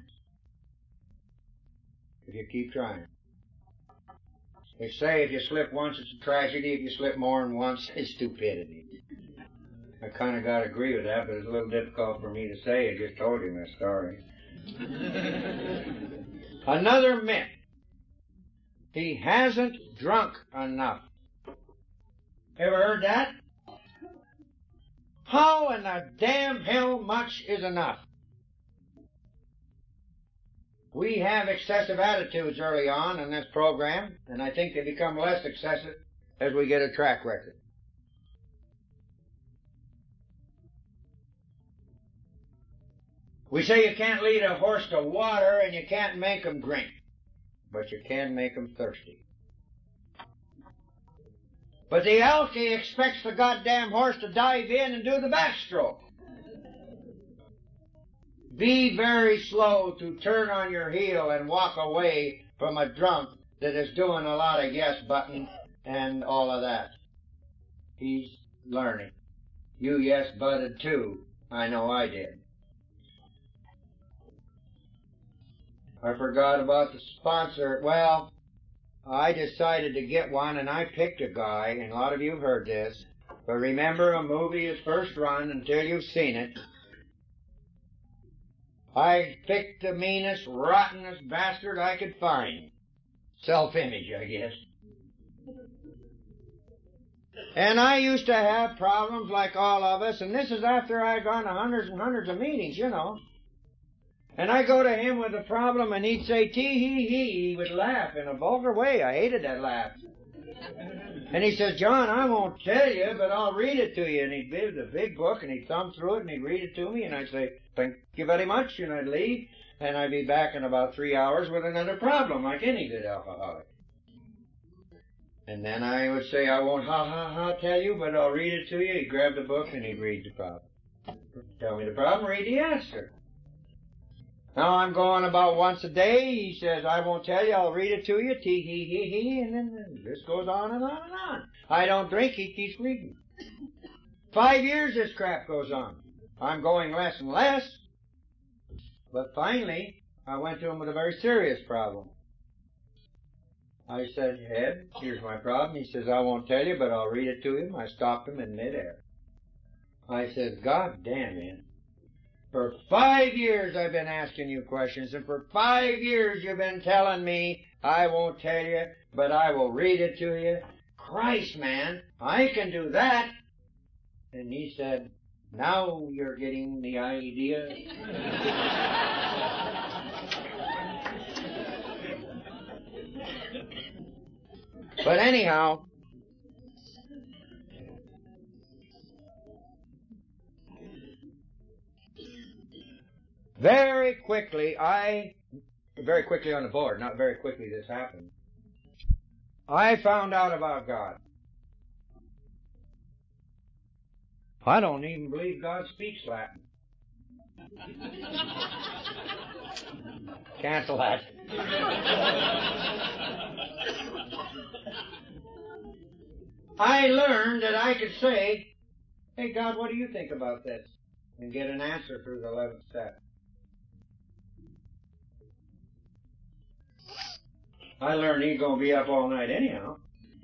if you keep trying. They say if you slip once, it's a tragedy. If you slip more than once, it's stupidity. I kind of got to agree with that, but it's a little difficult for me to say. I just told you my story. Another myth. He hasn't drunk enough. Ever heard that? How in the damn hell much is enough? We have excessive attitudes early on in this program, and I think they become less excessive as we get a track record. We say you can't lead a horse to water and you can't make him drink, but you can make him thirsty. But the alky expects the goddamn horse to dive in and do the backstroke. Be very slow to turn on your heel and walk away from a drunk that is doing a lot of yes button and all of that. He's learning. You yes butted too. I know I did. I forgot about the sponsor. Well, I decided to get one, and I picked a guy, and a lot of you have heard this. But remember, a movie is first run until you've seen it. I picked the meanest, rottenest bastard I could find. Self-image, I guess. And I used to have problems like all of us, and this is after I'd gone to hundreds and hundreds of meetings, you know. And I go to him with a problem, and he'd say, tee-hee-hee. He would laugh in a vulgar way. I hated that laugh. And he says, John, I won't tell you, but I'll read it to you. And he'd give the big book, and he'd thumb through it, and he'd read it to me, and I'd say, thank you very much, and I'd leave, and I'd be back in about three hours with another problem, like any good alcoholic. And then I would say, I won't ha-ha-ha tell you, but I'll read it to you. He'd grab the book, and he'd read the problem. Tell me the problem, read the answer. Now I'm going about once a day. He says, I won't tell you, I'll read it to you, tee hee hee hee, and then this goes on and on and on. I don't drink, he keeps reading. Five years this crap goes on. I'm going less and less. But finally, I went to him with a very serious problem. I said, Ed, here's my problem. He says, I won't tell you, but I'll read it to him. I stopped him in midair. I said, God damn, man. For five years I've been asking you questions, and for five years you've been telling me I won't tell you, but I will read it to you. Christ, man, I can do that. And he said, now you're getting the idea. But anyhow, very quickly, I, very quickly on the board, not very quickly this happened, I found out about God. I don't even believe God speaks Latin. Cancel that. I learned that I could say, hey God, what do you think about this? And get an answer through the eleventh step. I learned he's going to be up all night anyhow.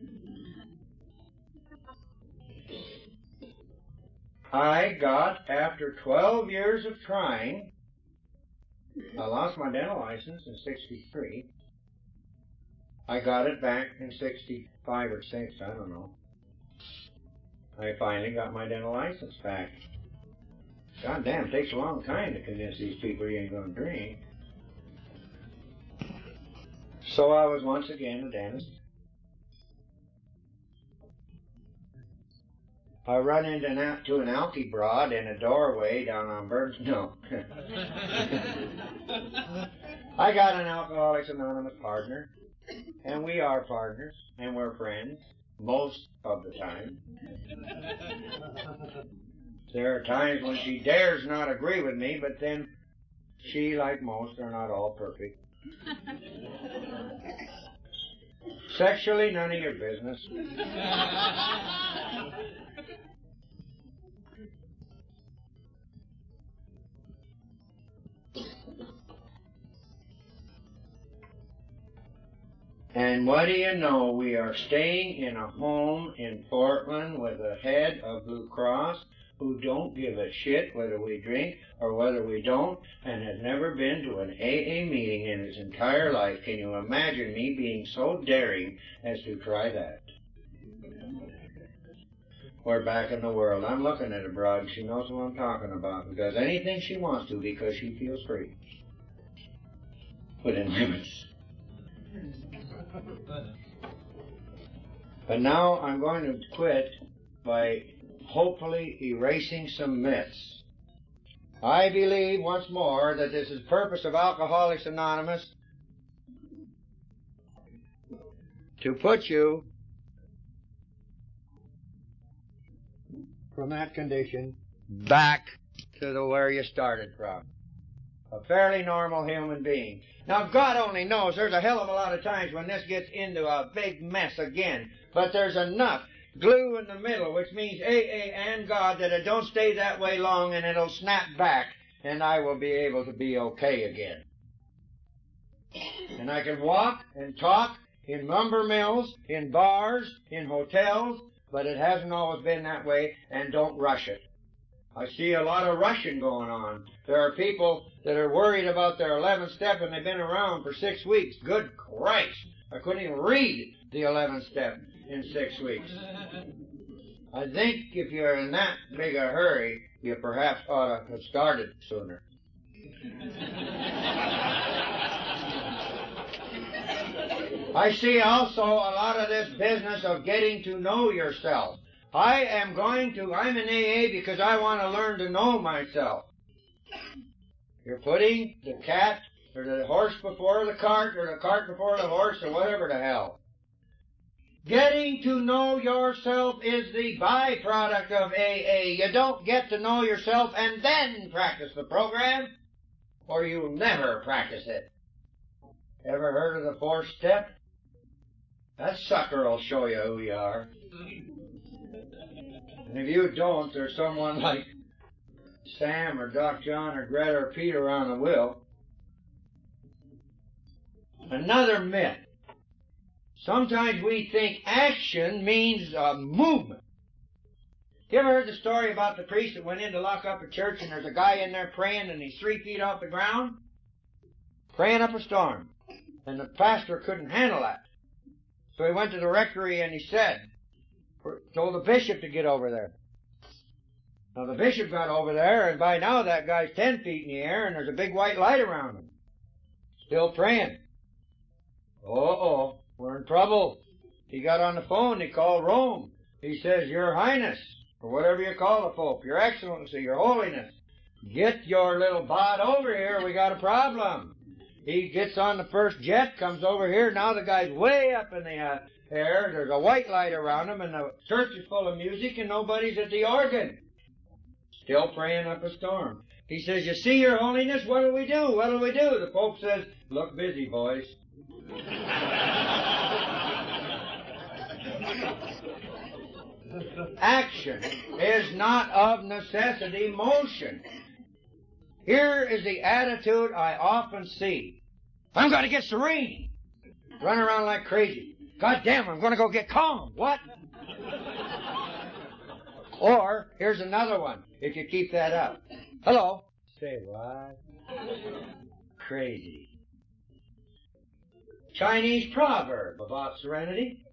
I got, after twelve years of trying, I lost my dental license in sixty-three. I got it back in sixty-five or six, I don't know. I finally got my dental license back. God damn, it takes a long time to convince these people you ain't going to drink. So I was once again a dentist. I run into an, to an alky broad in a doorway down on Burns. No. I got an Alcoholics Anonymous partner, and we are partners, and we're friends most of the time. There are times when she dares not agree with me, but then she, like most, are not all perfect. Sexually, none of your business. And what do you know? We are staying in a home in Portland with a head of Blue Cross who don't give a shit whether we drink or whether we don't, and has never been to an A A meeting in his entire life. Can you imagine me being so daring as to try that? We're back in the world. I'm looking at a broad. She knows what I'm talking about and does anything she wants to because she feels free. Within limits. But now I'm going to quit by hopefully erasing some myths. I believe once more that this is the purpose of Alcoholics Anonymous, to put you from that condition back to the where you started from. A fairly normal human being. Now, God only knows there's a hell of a lot of times when this gets into a big mess again. But there's enough glue in the middle, which means A A and God, that it don't stay that way long and it'll snap back and I will be able to be okay again. And I can walk and talk in lumber mills, in bars, in hotels, but it hasn't always been that way, and don't rush it. I see a lot of rushing going on. There are people that are worried about their eleventh step and they've been around for six weeks. Good Christ! I couldn't even read the eleventh step in six weeks. I think if you're in that big a hurry, you perhaps ought to have started sooner. I see also a lot of this business of getting to know yourself. I am going to, I'm in A A because I want to learn to know myself. You're putting the cat or the horse before the cart or the cart before the horse or whatever the hell. Getting to know yourself is the byproduct of A A. You don't get to know yourself and then practice the program. or you'll never practice it. Ever heard of the fourth step? That sucker will show you who you are. And if you don't, there's someone like Sam or Doc John or Greta or Peter on the wheel. Another myth. Sometimes we think action means a movement. You ever heard the story about the priest that went in to lock up a church and there's a guy in there praying and he's three feet off the ground? Praying up a storm. And the pastor couldn't handle that. So he went to the rectory and he said, told the bishop to get over there. Now the bishop got over there, and by now that guy's ten feet in the air and there's a big white light around him. Still praying. Uh-oh, we're in trouble. He got on the phone, he called Rome. He says, Your Highness, or whatever you call the Pope, Your Excellency, Your Holiness, get your little bot over here, we got a problem. He gets on the first jet, comes over here, now the guy's way up in the uh, air, there's a white light around him, and the church is full of music, and nobody's at the organ. Still praying up a storm. He says, You see, Your Holiness, what do we do? What do we do? The Pope says, Look busy, boys. Action is not of necessity motion. Here is the attitude I often see. I'm going to get serene. Run around like crazy. God damn, I'm going to go get calm. What? Or, here's another one, if you keep that up. Hello. Say what? Crazy. Chinese proverb about serenity.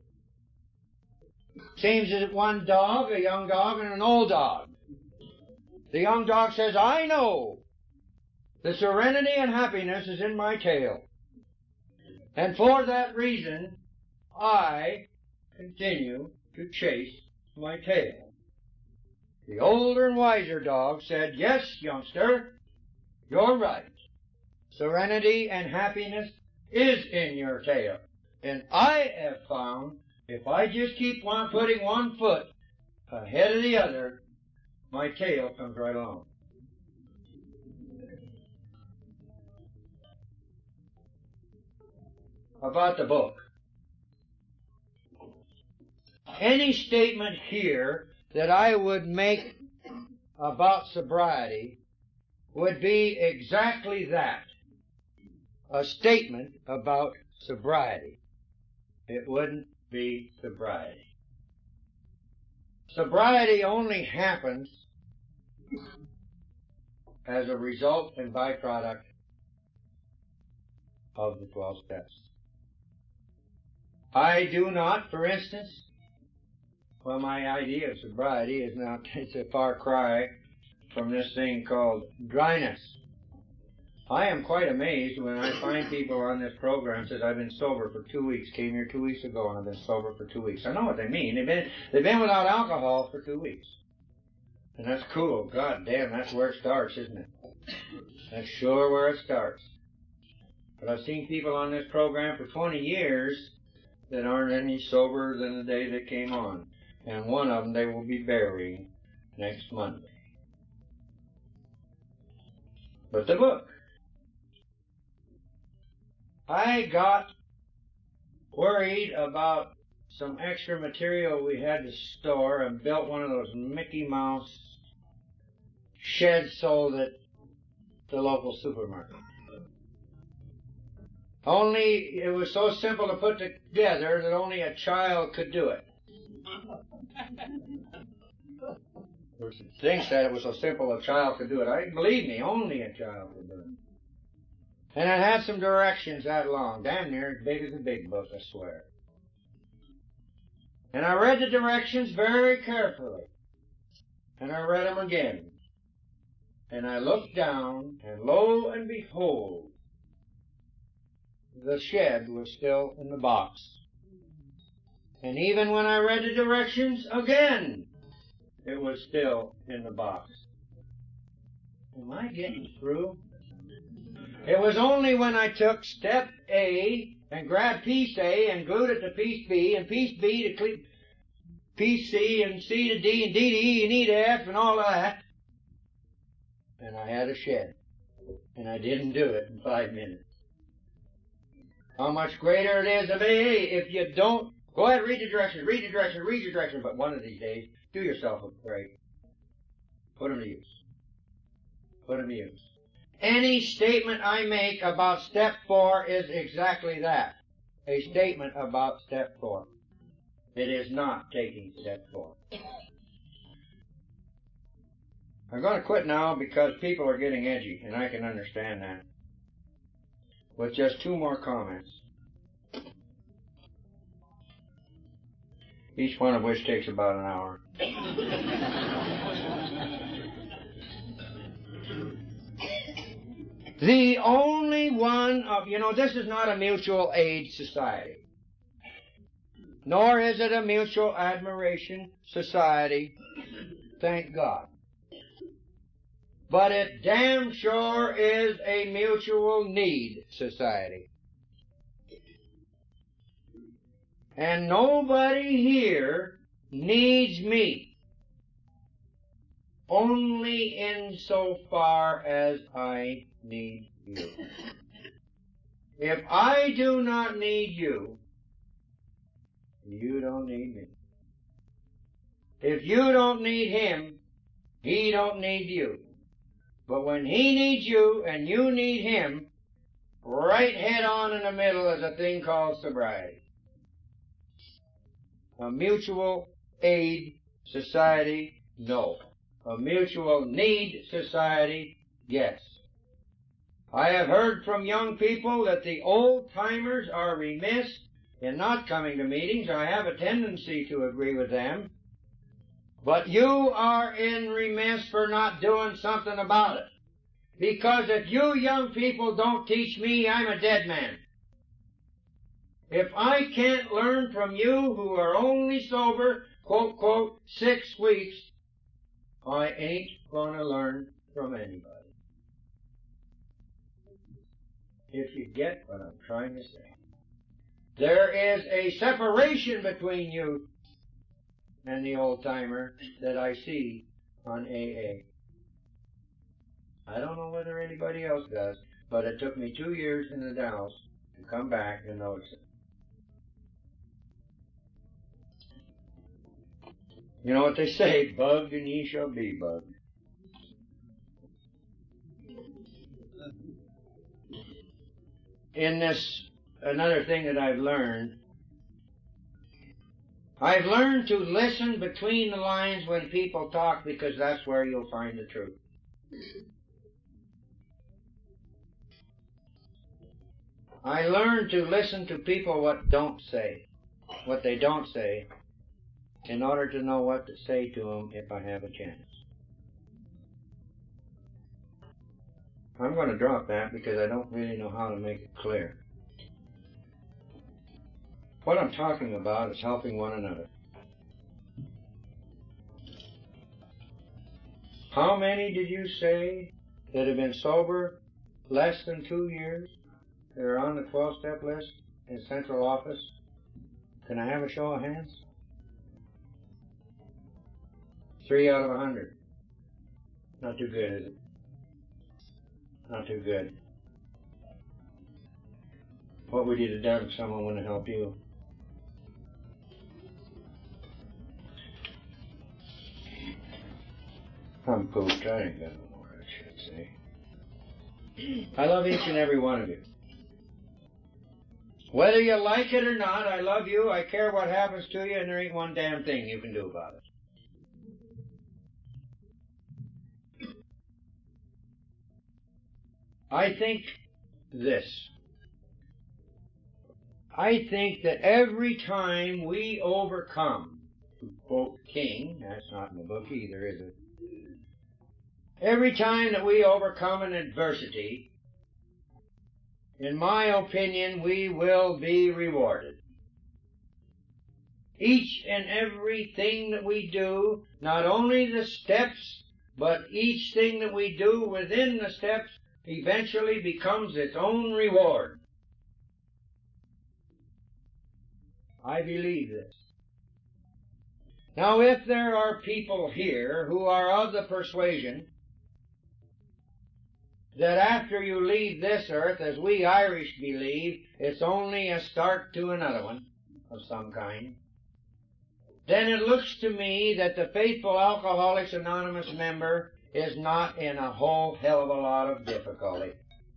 Seems that one dog, a young dog, and an old dog. The young dog says, I know the serenity and happiness is in my tail. And for that reason, I continue to chase my tail. The older and wiser dog said, Yes, youngster, you're right. Serenity and happiness is in your tail. And I have found if I just keep on putting one foot ahead of the other, my tail comes right along. About the book. Any statement here that I would make about sobriety would be exactly that. A statement about sobriety. It wouldn't be sobriety. Sobriety only happens as a result and byproduct of the twelve steps. I do not, for instance, well, my idea of sobriety is not, it's a far cry from this thing called dryness. I am quite amazed when I find people on this program says I've been sober for two weeks, came here two weeks ago and I've been sober for two weeks. I know what they mean. They've been, they've been without alcohol for two weeks. And that's cool. God damn, that's where it starts, isn't it? That's sure where it starts. But I've seen people on this program for twenty years that aren't any soberer than the day they came on. And one of them they will be burying next Monday. But the book. I got worried about some extra material we had to store and built one of those Mickey Mouse sheds sold at the local supermarket. Only it was so simple to put together that only a child could do it. Thing said it was so simple a child could do it. I believe me, only a child could do it. And it had some directions that long, damn near as big as a big book, I swear. And I read the directions very carefully. And I read them again. And I looked down, and lo and behold, the shed was still in the box. And even when I read the directions again, it was still in the box. Am I getting through? It was only when I took step A and grabbed piece A and glued it to piece B and piece B to cle- piece C and C to D and D to E and E to F and all of that, and I had a shed. And I didn't do it in five minutes. How much greater it is of A A if you don't. Go ahead, read the directions, read the directions, read the directions, but one of these days, do yourself a break. Put them to use. Put them to use. Any statement I make about step four is exactly that. A statement about step four. It is not taking step four. I'm going to quit now because people are getting edgy, and I can understand that. With just two more comments. Each one of which takes about an hour. The only one of, you know, this is not a mutual aid society. Nor is it a mutual admiration society, thank God. But it damn sure is a mutual need society. And nobody here needs me, only insofar as I need you. If I do not need you, you don't need me. If you don't need him, he don't need you. But when he needs you and you need him, right head on in the middle is a thing called sobriety. A mutual aid society, no. A mutual need society, yes. I have heard from young people that the old-timers are remiss in not coming to meetings. I have a tendency to agree with them. But you are in remiss for not doing something about it. Because if you young people don't teach me, I'm a dead man. If I can't learn from you who are only sober, quote, quote, six weeks, I ain't gonna learn from anybody. If you get what I'm trying to say. There is a separation between you and the old-timer that I see on A A. I don't know whether anybody else does, but it took me two years in the Dalles to come back and notice it. You know what they say, bugged and ye shall be bugged. In this, another thing that I've learned, I've learned to listen between the lines when people talk because that's where you'll find the truth. I learned to listen to people what don't say, what they don't say, in order to know what to say to them if I have a chance. I'm going to drop that because I don't really know how to make it clear. What I'm talking about is helping one another. How many did you say that have been sober less than two years that are on the twelve-step list in central office? Can I have a show of hands? Three out of a hundred. Not too good, is it? Not too good. What would you have done if someone wouldn't have helped you? I'm pooped. I ain't got no more, I should say. I love each and every one of you. Whether you like it or not, I love you, I care what happens to you, and there ain't one damn thing you can do about it. I think this. I think that every time we overcome, to quote King, that's not in the book either, is it? Every time that we overcome an adversity, in my opinion, we will be rewarded. Each and everything that we do, not only the steps, but each thing that we do within the steps eventually becomes its own reward. I believe this. Now, if there are people here who are of the persuasion that after you leave this earth, as we Irish believe, it's only a start to another one of some kind, then it looks to me that the faithful Alcoholics Anonymous member is not in a whole hell of a lot of difficulty.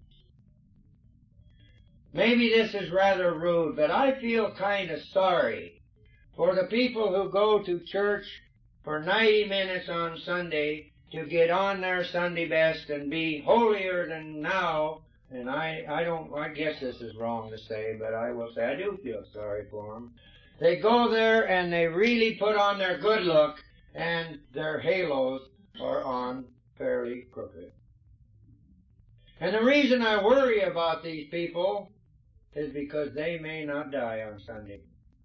Maybe this is rather rude, but I feel kind of sorry for the people who go to church for ninety minutes on Sunday to get on their Sunday best and be holier than now. And I, I don't, I guess this is wrong to say, but I will say I do feel sorry for them. They go there and they really put on their good look, and their halos are on fairly crooked. And the reason I worry about these people is because they may not die on Sunday.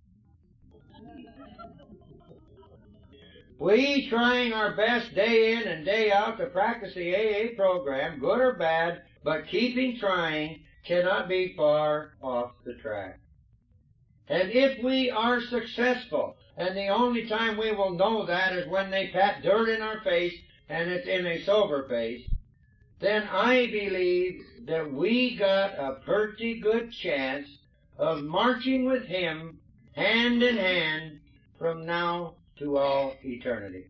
We trying our best day in and day out to practice the A A program, good or bad, but keeping trying cannot be far off the track. And if we are successful, and the only time we will know that is when they pat dirt in our face, and it's in a sober face, then I believe that we got a pretty good chance of marching with Him hand in hand from now to all eternity.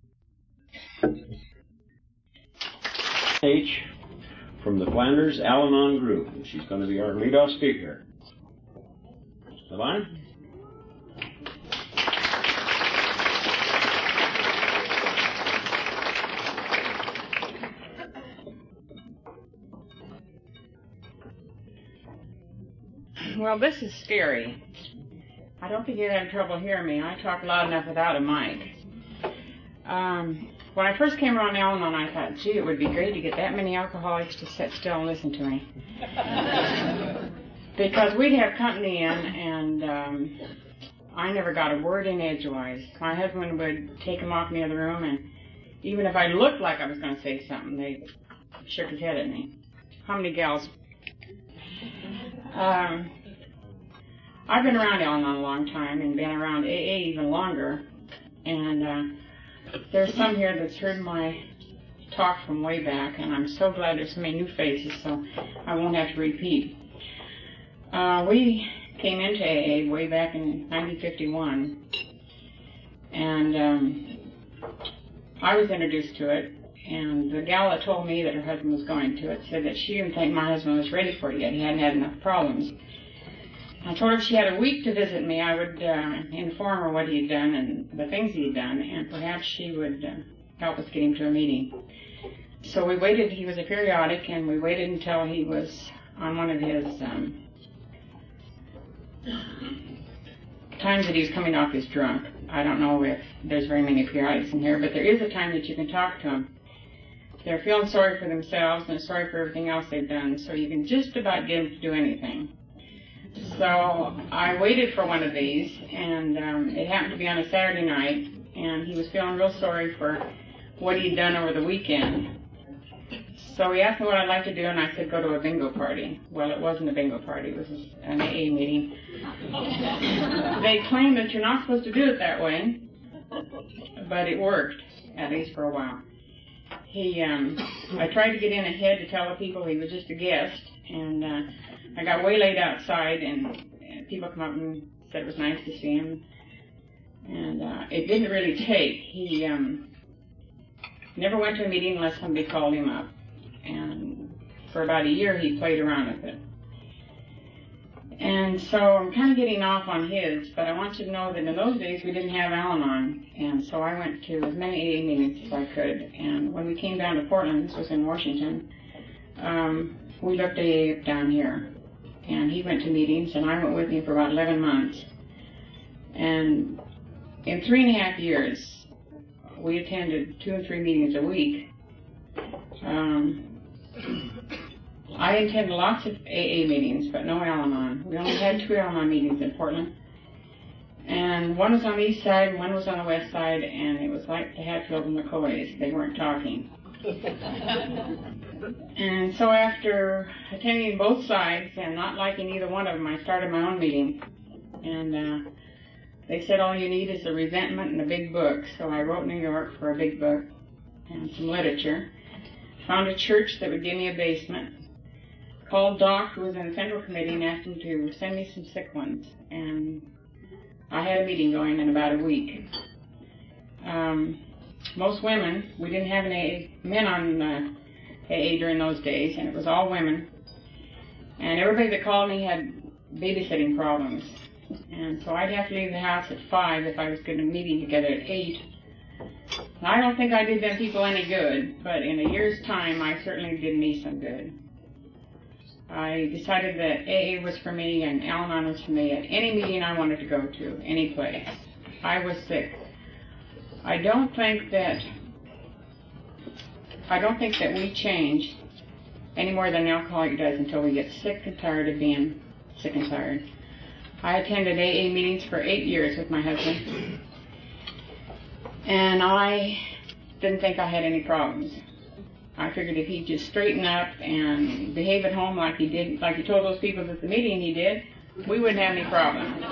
H from the Flanders Al-Anon group. She's going to be our leadoff speaker. Levon? Well, this is scary. I don't think you'd have trouble hearing me. I talk loud enough without a mic. Um, when I first came around Al-Anon, I thought, gee, it would be great to get that many alcoholics to sit still and listen to me. Because we'd have company in, and um, I never got a word in edgewise. My husband would take them off in the other room, and even if I looked like I was going to say something, they shook his head at me. How many gals? Um, I've been around Al-Anon a long time and been around A A even longer, and uh, there's some here that's heard my talk from way back, and I'm so glad there's so many new faces, so I won't have to repeat. Uh, we came into A A way back in nineteen fifty-one, and um, I was introduced to it, and the gal that told me that her husband was going to it said that she didn't think my husband was ready for it yet. He hadn't had enough problems. I told her if she had a week to visit me, I would uh, inform her what he had done and the things he had done, and perhaps she would uh, help us get him to a meeting. So we waited. He was a periodic, and we waited until he was on one of his um, times that he was coming off his drunk. I don't know if there's very many periodics in here, but there is a time that you can talk to them. They're feeling sorry for themselves and sorry for everything else they've done, so you can just about get them to do anything. So I waited for one of these, and um, it happened to be on a Saturday night, and he was feeling real sorry for what he'd done over the weekend. So he asked me what I'd like to do, and I said go to a bingo party. Well, it wasn't a bingo party. It was an A A meeting. They claim that you're not supposed to do it that way, but it worked, at least for a while. He, um, I tried to get in ahead to tell the people he was just a guest, and uh, I got waylaid outside, and, and people come up and said it was nice to see him. And uh, it didn't really take. He um, never went to a meeting unless somebody called him up. And for about a year, he played around with it. And so I'm kind of getting off on his, but I want you to know that in those days we didn't have Al-Anon, and so I went to as many A A meetings as I could. And when we came down to Portland, this was in Washington, um, we looked A A up down here. And he went to meetings, and I went with him for about eleven months. And in three and a half years, we attended two and three meetings a week. Um, I attended lots of A A meetings, but no Al-Anon. We only had two Al-Anon meetings in Portland. And one was on the east side, and one was on the west side, and it was like the Hatfield and McCoys. They weren't talking. And so after attending both sides and not liking either one of them, I started my own meeting. And uh, they said all you need is a resentment and a big book. So I wrote New York for a big book and some literature. found a church that would give me a basement, called Doc, who was in the Central Committee, and asked him to send me some sick ones. And I had a meeting going in about a week. Um, most women, we didn't have any men on uh, A A during those days, and it was all women. And everybody that called me had babysitting problems. And so I'd have to leave the house at five if I was getting a meeting together at eight. I don't think I did them people any good, but in a year's time, I certainly did me some good. I decided that A A was for me and Al-Anon was for me at any meeting I wanted to go to, any place. I was sick. I don't think that, I don't think that we change any more than an alcoholic does until we get sick and tired of being sick and tired. I attended A A meetings for eight years with my husband, and I didn't think I had any problems. I figured if he'd just straighten up and behave at home like he did, like he told those people at the meeting he did, we wouldn't have any problems.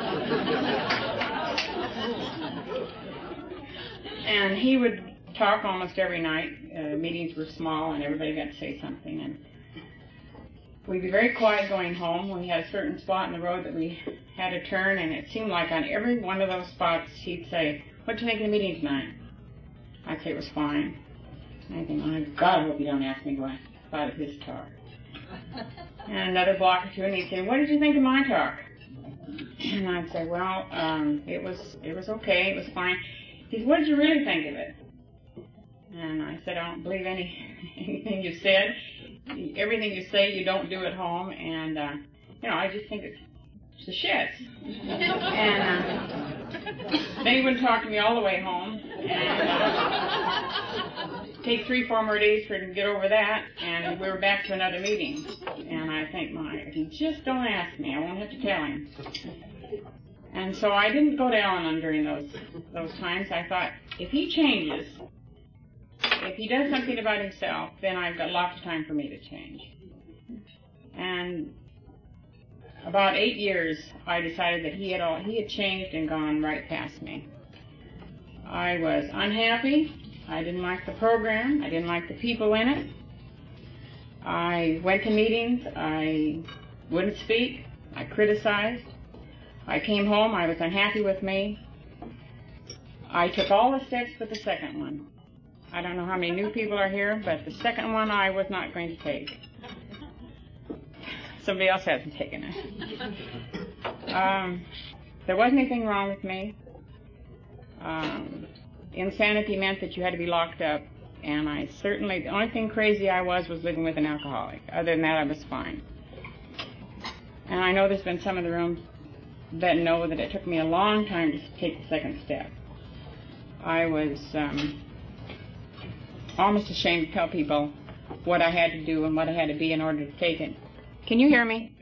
And he would talk almost every night. Uh, meetings were small and everybody got to say something. And we'd be very quiet going home. We had a certain spot in the road that we had to turn, and it seemed like on every one of those spots he'd say, "What do you think of the meeting tonight?" I'd say it was fine. I think, my God, I hope you don't ask me what I thought of his talk. And another block or two, and he'd say, "What did you think of my talk?" And I'd say, "Well, um, it was it was okay, it was fine." He said, "What did you really think of it?" And I said, "I don't believe any anything you said. Everything you say you don't do at home, and uh, you know, I just think it's, it's the shits." And uh, then he wouldn't talk to me all the way home, and uh, take three, four more days for him to get over that, and we were back to another meeting. And I think, my, if he just don't ask me, I won't have to tell him. And so I didn't go to Al-Anon during those those times. I thought, if he changes, if he does something about himself, then I've got lots of time for me to change. And about eight years, I decided that he had all, he had changed and gone right past me. I was unhappy. I didn't like the program. I didn't like the people in it. I went to meetings. I wouldn't speak. I criticized. I came home. I was unhappy with me. I took all the steps but the second one. I don't know how many new people are here, but the second one I was not going to take. Somebody else hasn't taken it. Um, there wasn't anything wrong with me. Um, insanity meant that you had to be locked up, and I certainly, the only thing crazy I was was living with an alcoholic. Other than that, I was fine. And I know there's been some in the room that know that it took me a long time to take the second step. I was um, almost ashamed to tell people what I had to do and what I had to be in order to take it. Can you hear me?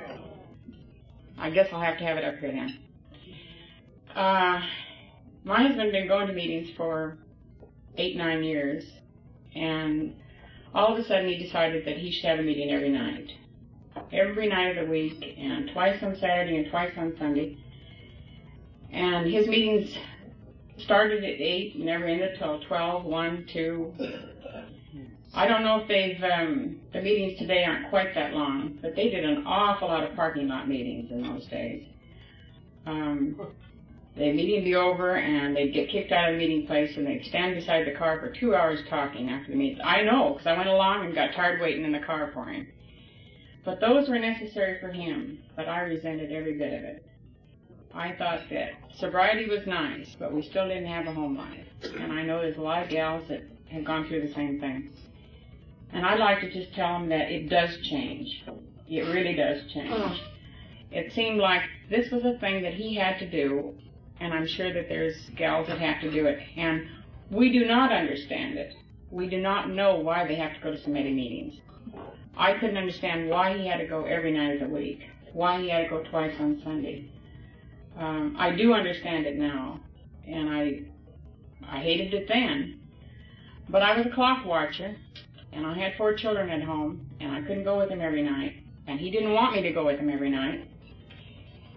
I guess I'll have to have it up here then. Uh, my husband had been going to meetings for eight, nine years, and all of a sudden he decided that he should have a meeting every night. Every night of the week, and twice on Saturday and twice on Sunday. And his meetings started at eight and never ended till twelve, one, two. I don't know if they've, um, the meetings today aren't quite that long, but they did an awful lot of parking lot meetings in those days. Um, the meeting would be over, and they'd get kicked out of the meeting place, and they'd stand beside the car for two hours talking after the meeting. I know, because I went along and got tired waiting in the car for him. But those were necessary for him, but I resented every bit of it. I thought that sobriety was nice, but we still didn't have a home life. And I know there's a lot of gals that have gone through the same thing. And I'd like to just tell them that it does change. It really does change. It seemed like this was a thing that he had to do, and I'm sure that there's gals that have to do it. And we do not understand it. We do not know why they have to go to so many meetings. I couldn't understand why he had to go every night of the week, why he had to go twice on Sunday. Um, I do understand it now, and I I hated it then. But I was a clock watcher, and I had four children at home, and I couldn't go with him every night, and he didn't want me to go with him every night.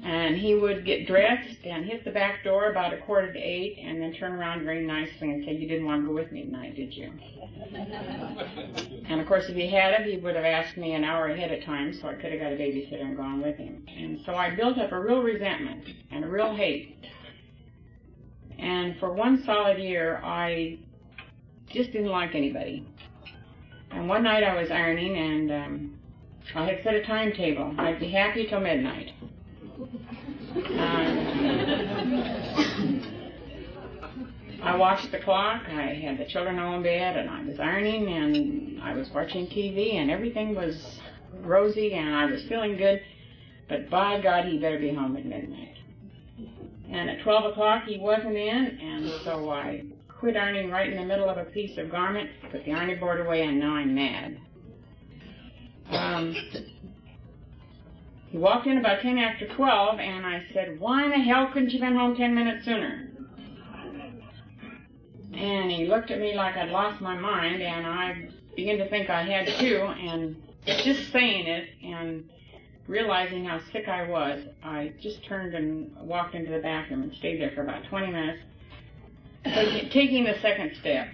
And he would get dressed and hit the back door about a quarter to eight and then turn around very nicely and say, you didn't want to go with me tonight, did you? And of course, if he had it, he would have asked me an hour ahead of time so I could have got a babysitter and gone with him. And so I built up a real resentment and a real hate. And for one solid year, I just didn't like anybody. And one night I was ironing and um, I had set a timetable. I'd be happy till midnight. Um, I watched the clock, I had the children all in bed, and I was ironing, and I was watching T V, and everything was rosy, and I was feeling good, but by God, he better be home at midnight. And at twelve o'clock, he wasn't in, and so I quit ironing right in the middle of a piece of garment, put the ironing board away, and now I'm mad. Um... He walked in about ten after twelve, and I said, why in the hell couldn't you have been home ten minutes sooner? And he looked at me like I'd lost my mind, and I began to think I had too, and just saying it and realizing how sick I was, I just turned and walked into the bathroom and stayed there for about twenty minutes, taking the second step.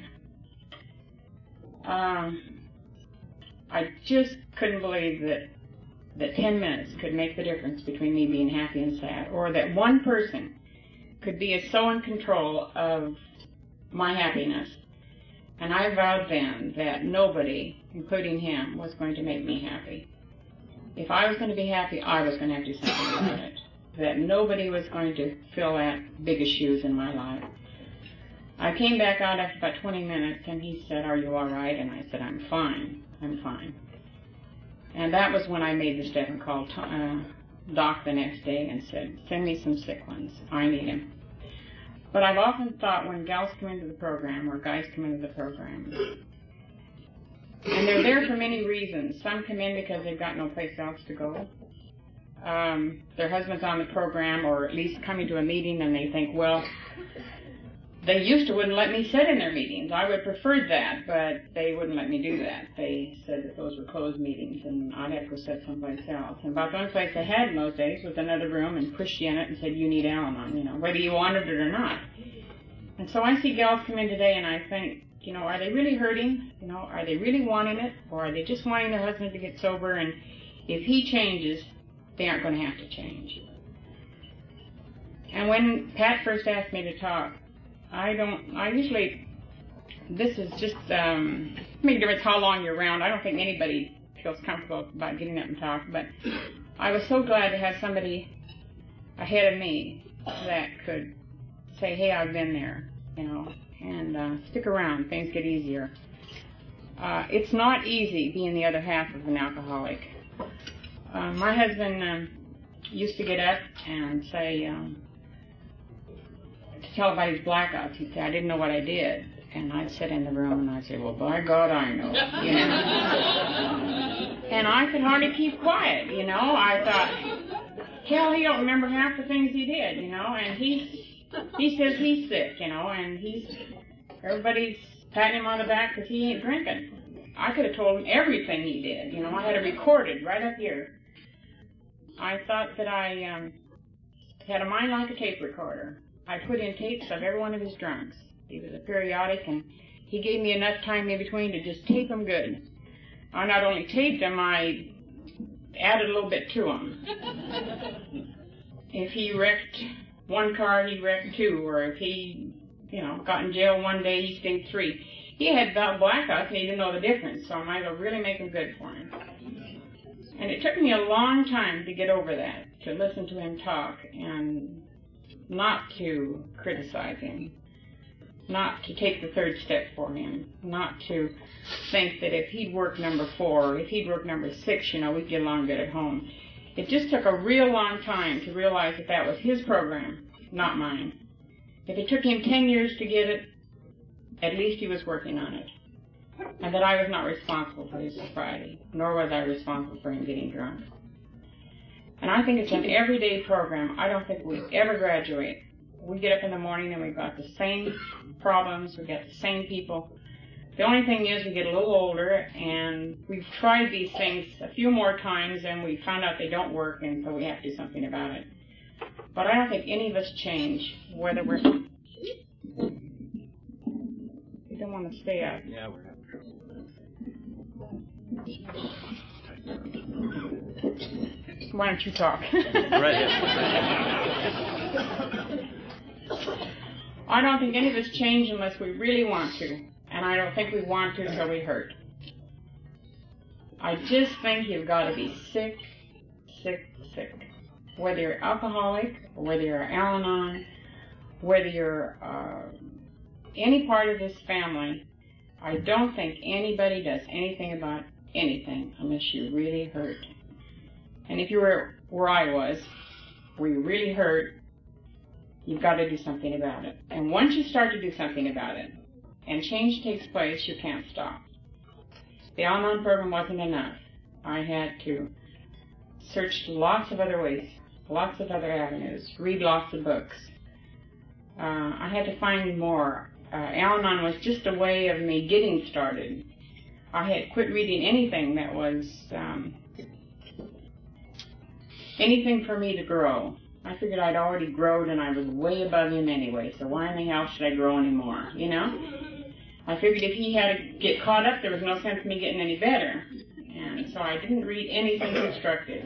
Um, I just couldn't believe that that ten minutes could make the difference between me being happy and sad, or that one person could be so in control of my happiness. And I vowed then that nobody, including him, was going to make me happy. If I was going to be happy, I was going to have to do something about it. That nobody was going to fill that big of shoes in my life. I came back out after about twenty minutes, and he said, are you all right? And I said, I'm fine, I'm fine. And that was when I made the step and called uh, Doc the next day and said, send me some sick ones. I need them. But I've often thought when gals come into the program or guys come into the program, and they're there for many reasons. Some come in because they've got no place else to go. Um, their husband's on the program, or at least coming to a meeting, and they think, well, they used to wouldn't let me sit in their meetings. I would have preferred that, but they wouldn't let me do that. They said that those were closed meetings, and I'd have to go sit someplace else. And about the only place they had in those days was another room, and pushed you in it and said, you need Al-Anon, you know, whether you wanted it or not. And so I see gals come in today, and I think, you know, are they really hurting? You know, are they really wanting it? Or are they just wanting their husband to get sober, and if he changes, they aren't going to have to change? And when Pat first asked me to talk, I don't, I usually, this is just, um, make a difference how long you're around. I don't think anybody feels comfortable about getting up and talk, but I was so glad to have somebody ahead of me that could say, hey, I've been there, you know, and uh, stick around, things get easier. Uh, it's not easy being the other half of an alcoholic. Uh, my husband um, used to get up and say, um, to tell about his blackouts. He'd say, I didn't know what I did. And I'd sit in the room and I'd say, well, by God, I know. You know? And I could hardly keep quiet, you know. I thought, hell, he don't remember half the things he did, you know. And he, he says he's sick, you know, and he's, everybody's patting him on the back because he ain't drinking. I could have told him everything he did, you know. I had it recorded right up here. I thought that I um, had a mind like a tape recorder. I put in tapes of every one of his drunks. He was a periodic, and he gave me enough time in between to just tape them good. I not only taped them, I added a little bit to them. If he wrecked one car, he wrecked two, or if he, you know, got in jail one day, he stayed three. He had blackouts, and he didn't know the difference, so I might as well really make them good for him. And it took me a long time to get over that, to listen to him talk, and not to criticize him, not to take the third step for him, not to think that if he'd work number four, or if he'd work number six, you know, we'd get along good at home. It just took a real long time to realize that that was his program, not mine. If it took him ten years to get it, at least he was working on it. And that I was not responsible for his sobriety, nor was I responsible for him getting drunk. And I think it's an everyday program. I don't think we ever graduate. We get up in the morning and we've got the same problems, we've got the same people. The only thing is we get a little older and we've tried these things a few more times and we found out they don't work, and so we have to do something about it. But I don't think any of us change, whether we're... We don't want to stay up. Yeah, we're having trouble with that. Why don't you talk? Right ahead. I don't think any of us change unless we really want to. And I don't think we want to until we hurt. I just think you've got to be sick, sick, sick. Whether you're alcoholic, or whether you're Al-Anon, whether you're uh, any part of this family, I don't think anybody does anything about anything unless you really hurt. And if you were where I was, where you really hurt, you've got to do something about it. And once you start to do something about it, and change takes place, you can't stop. The Al-Anon program wasn't enough. I had to search lots of other ways, lots of other avenues, read lots of books. Uh, I had to find more. Uh, Al-Anon was just a way of me getting started. I had quit reading anything that was um, anything for me to grow. I figured I'd already grown and I was way above him anyway, so why in the hell should I grow anymore, you know? I figured if he had to get caught up, there was no sense in me getting any better. And so I didn't read anything constructive.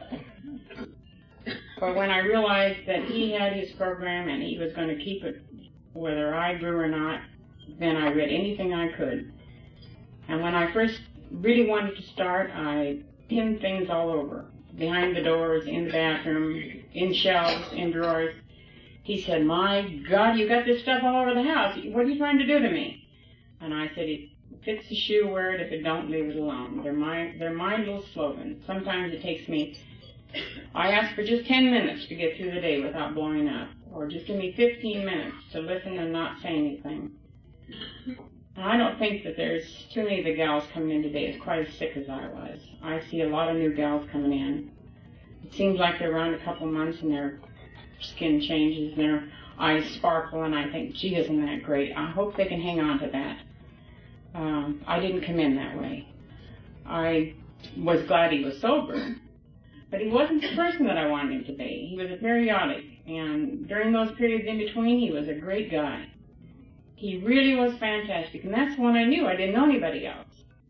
But when I realized that he had his program and he was going to keep it whether I grew or not, then I read anything I could. And when I first really wanted to start, I pinned things all over. Behind the doors, in the bathroom, in shelves, in drawers. He said, "My God, you got this stuff all over the house. What are you trying to do to me?" And I said, "It fits the shoe, wear it. If it don't, leave it alone." They're my, they're my little slogan. Sometimes it takes me, I ask for just ten minutes to get through the day without blowing up. Or just give me fifteen minutes to listen and not say anything. And I don't think that there's too many of the gals coming in today as quite as sick as I was. I see a lot of new gals coming in. It seems like they're around a couple months and their skin changes and their eyes sparkle, and I think, gee, isn't that great? I hope they can hang on to that. Um, I didn't come in that way. I was glad he was sober, but he wasn't the person that I wanted him to be. He was a periodic, and during those periods in between, he was a great guy. He really was fantastic, and that's when I knew I didn't know anybody else.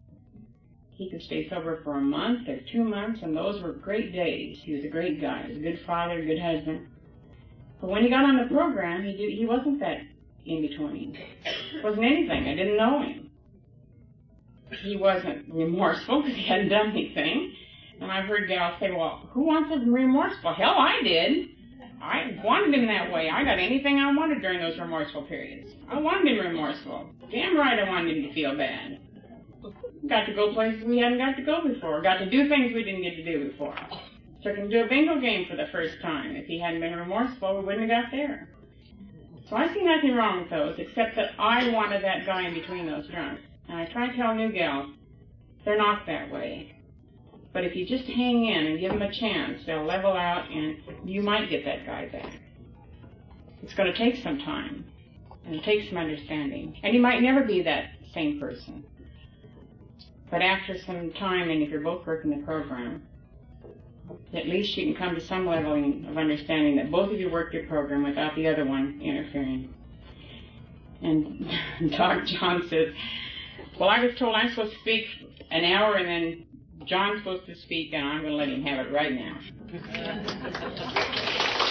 He could stay sober for a month or two months, and those were great days. He was a great guy. He was a good father, a good husband. But when he got on the program, he did, he wasn't that in-between. Wasn't anything. I didn't know him. He wasn't remorseful because he hadn't done anything. And I've heard gals say, "Well, who wants him remorseful?" Hell, I did. I wanted him that way. I got anything I wanted during those remorseful periods. I wanted him remorseful. Damn right I wanted him to feel bad. Got to go places we hadn't got to go before. Got to do things we didn't get to do before. Took him to a bingo game for the first time. If he hadn't been remorseful, we wouldn't have got there. So I see nothing wrong with those, except that I wanted that guy in between those drunks. And I try to tell new gals, they're not that way. But if you just hang in and give them a chance, they'll level out and you might get that guy back. It's going to take some time. And it takes some understanding. And you might never be that same person. But after some time, and if you're both working the program, at least you can come to some level of understanding that both of you work your program without the other one interfering. And Doc John says, "Well, I was told I'm supposed to speak an hour and then John's supposed to speak, and I'm going to let him have it right now."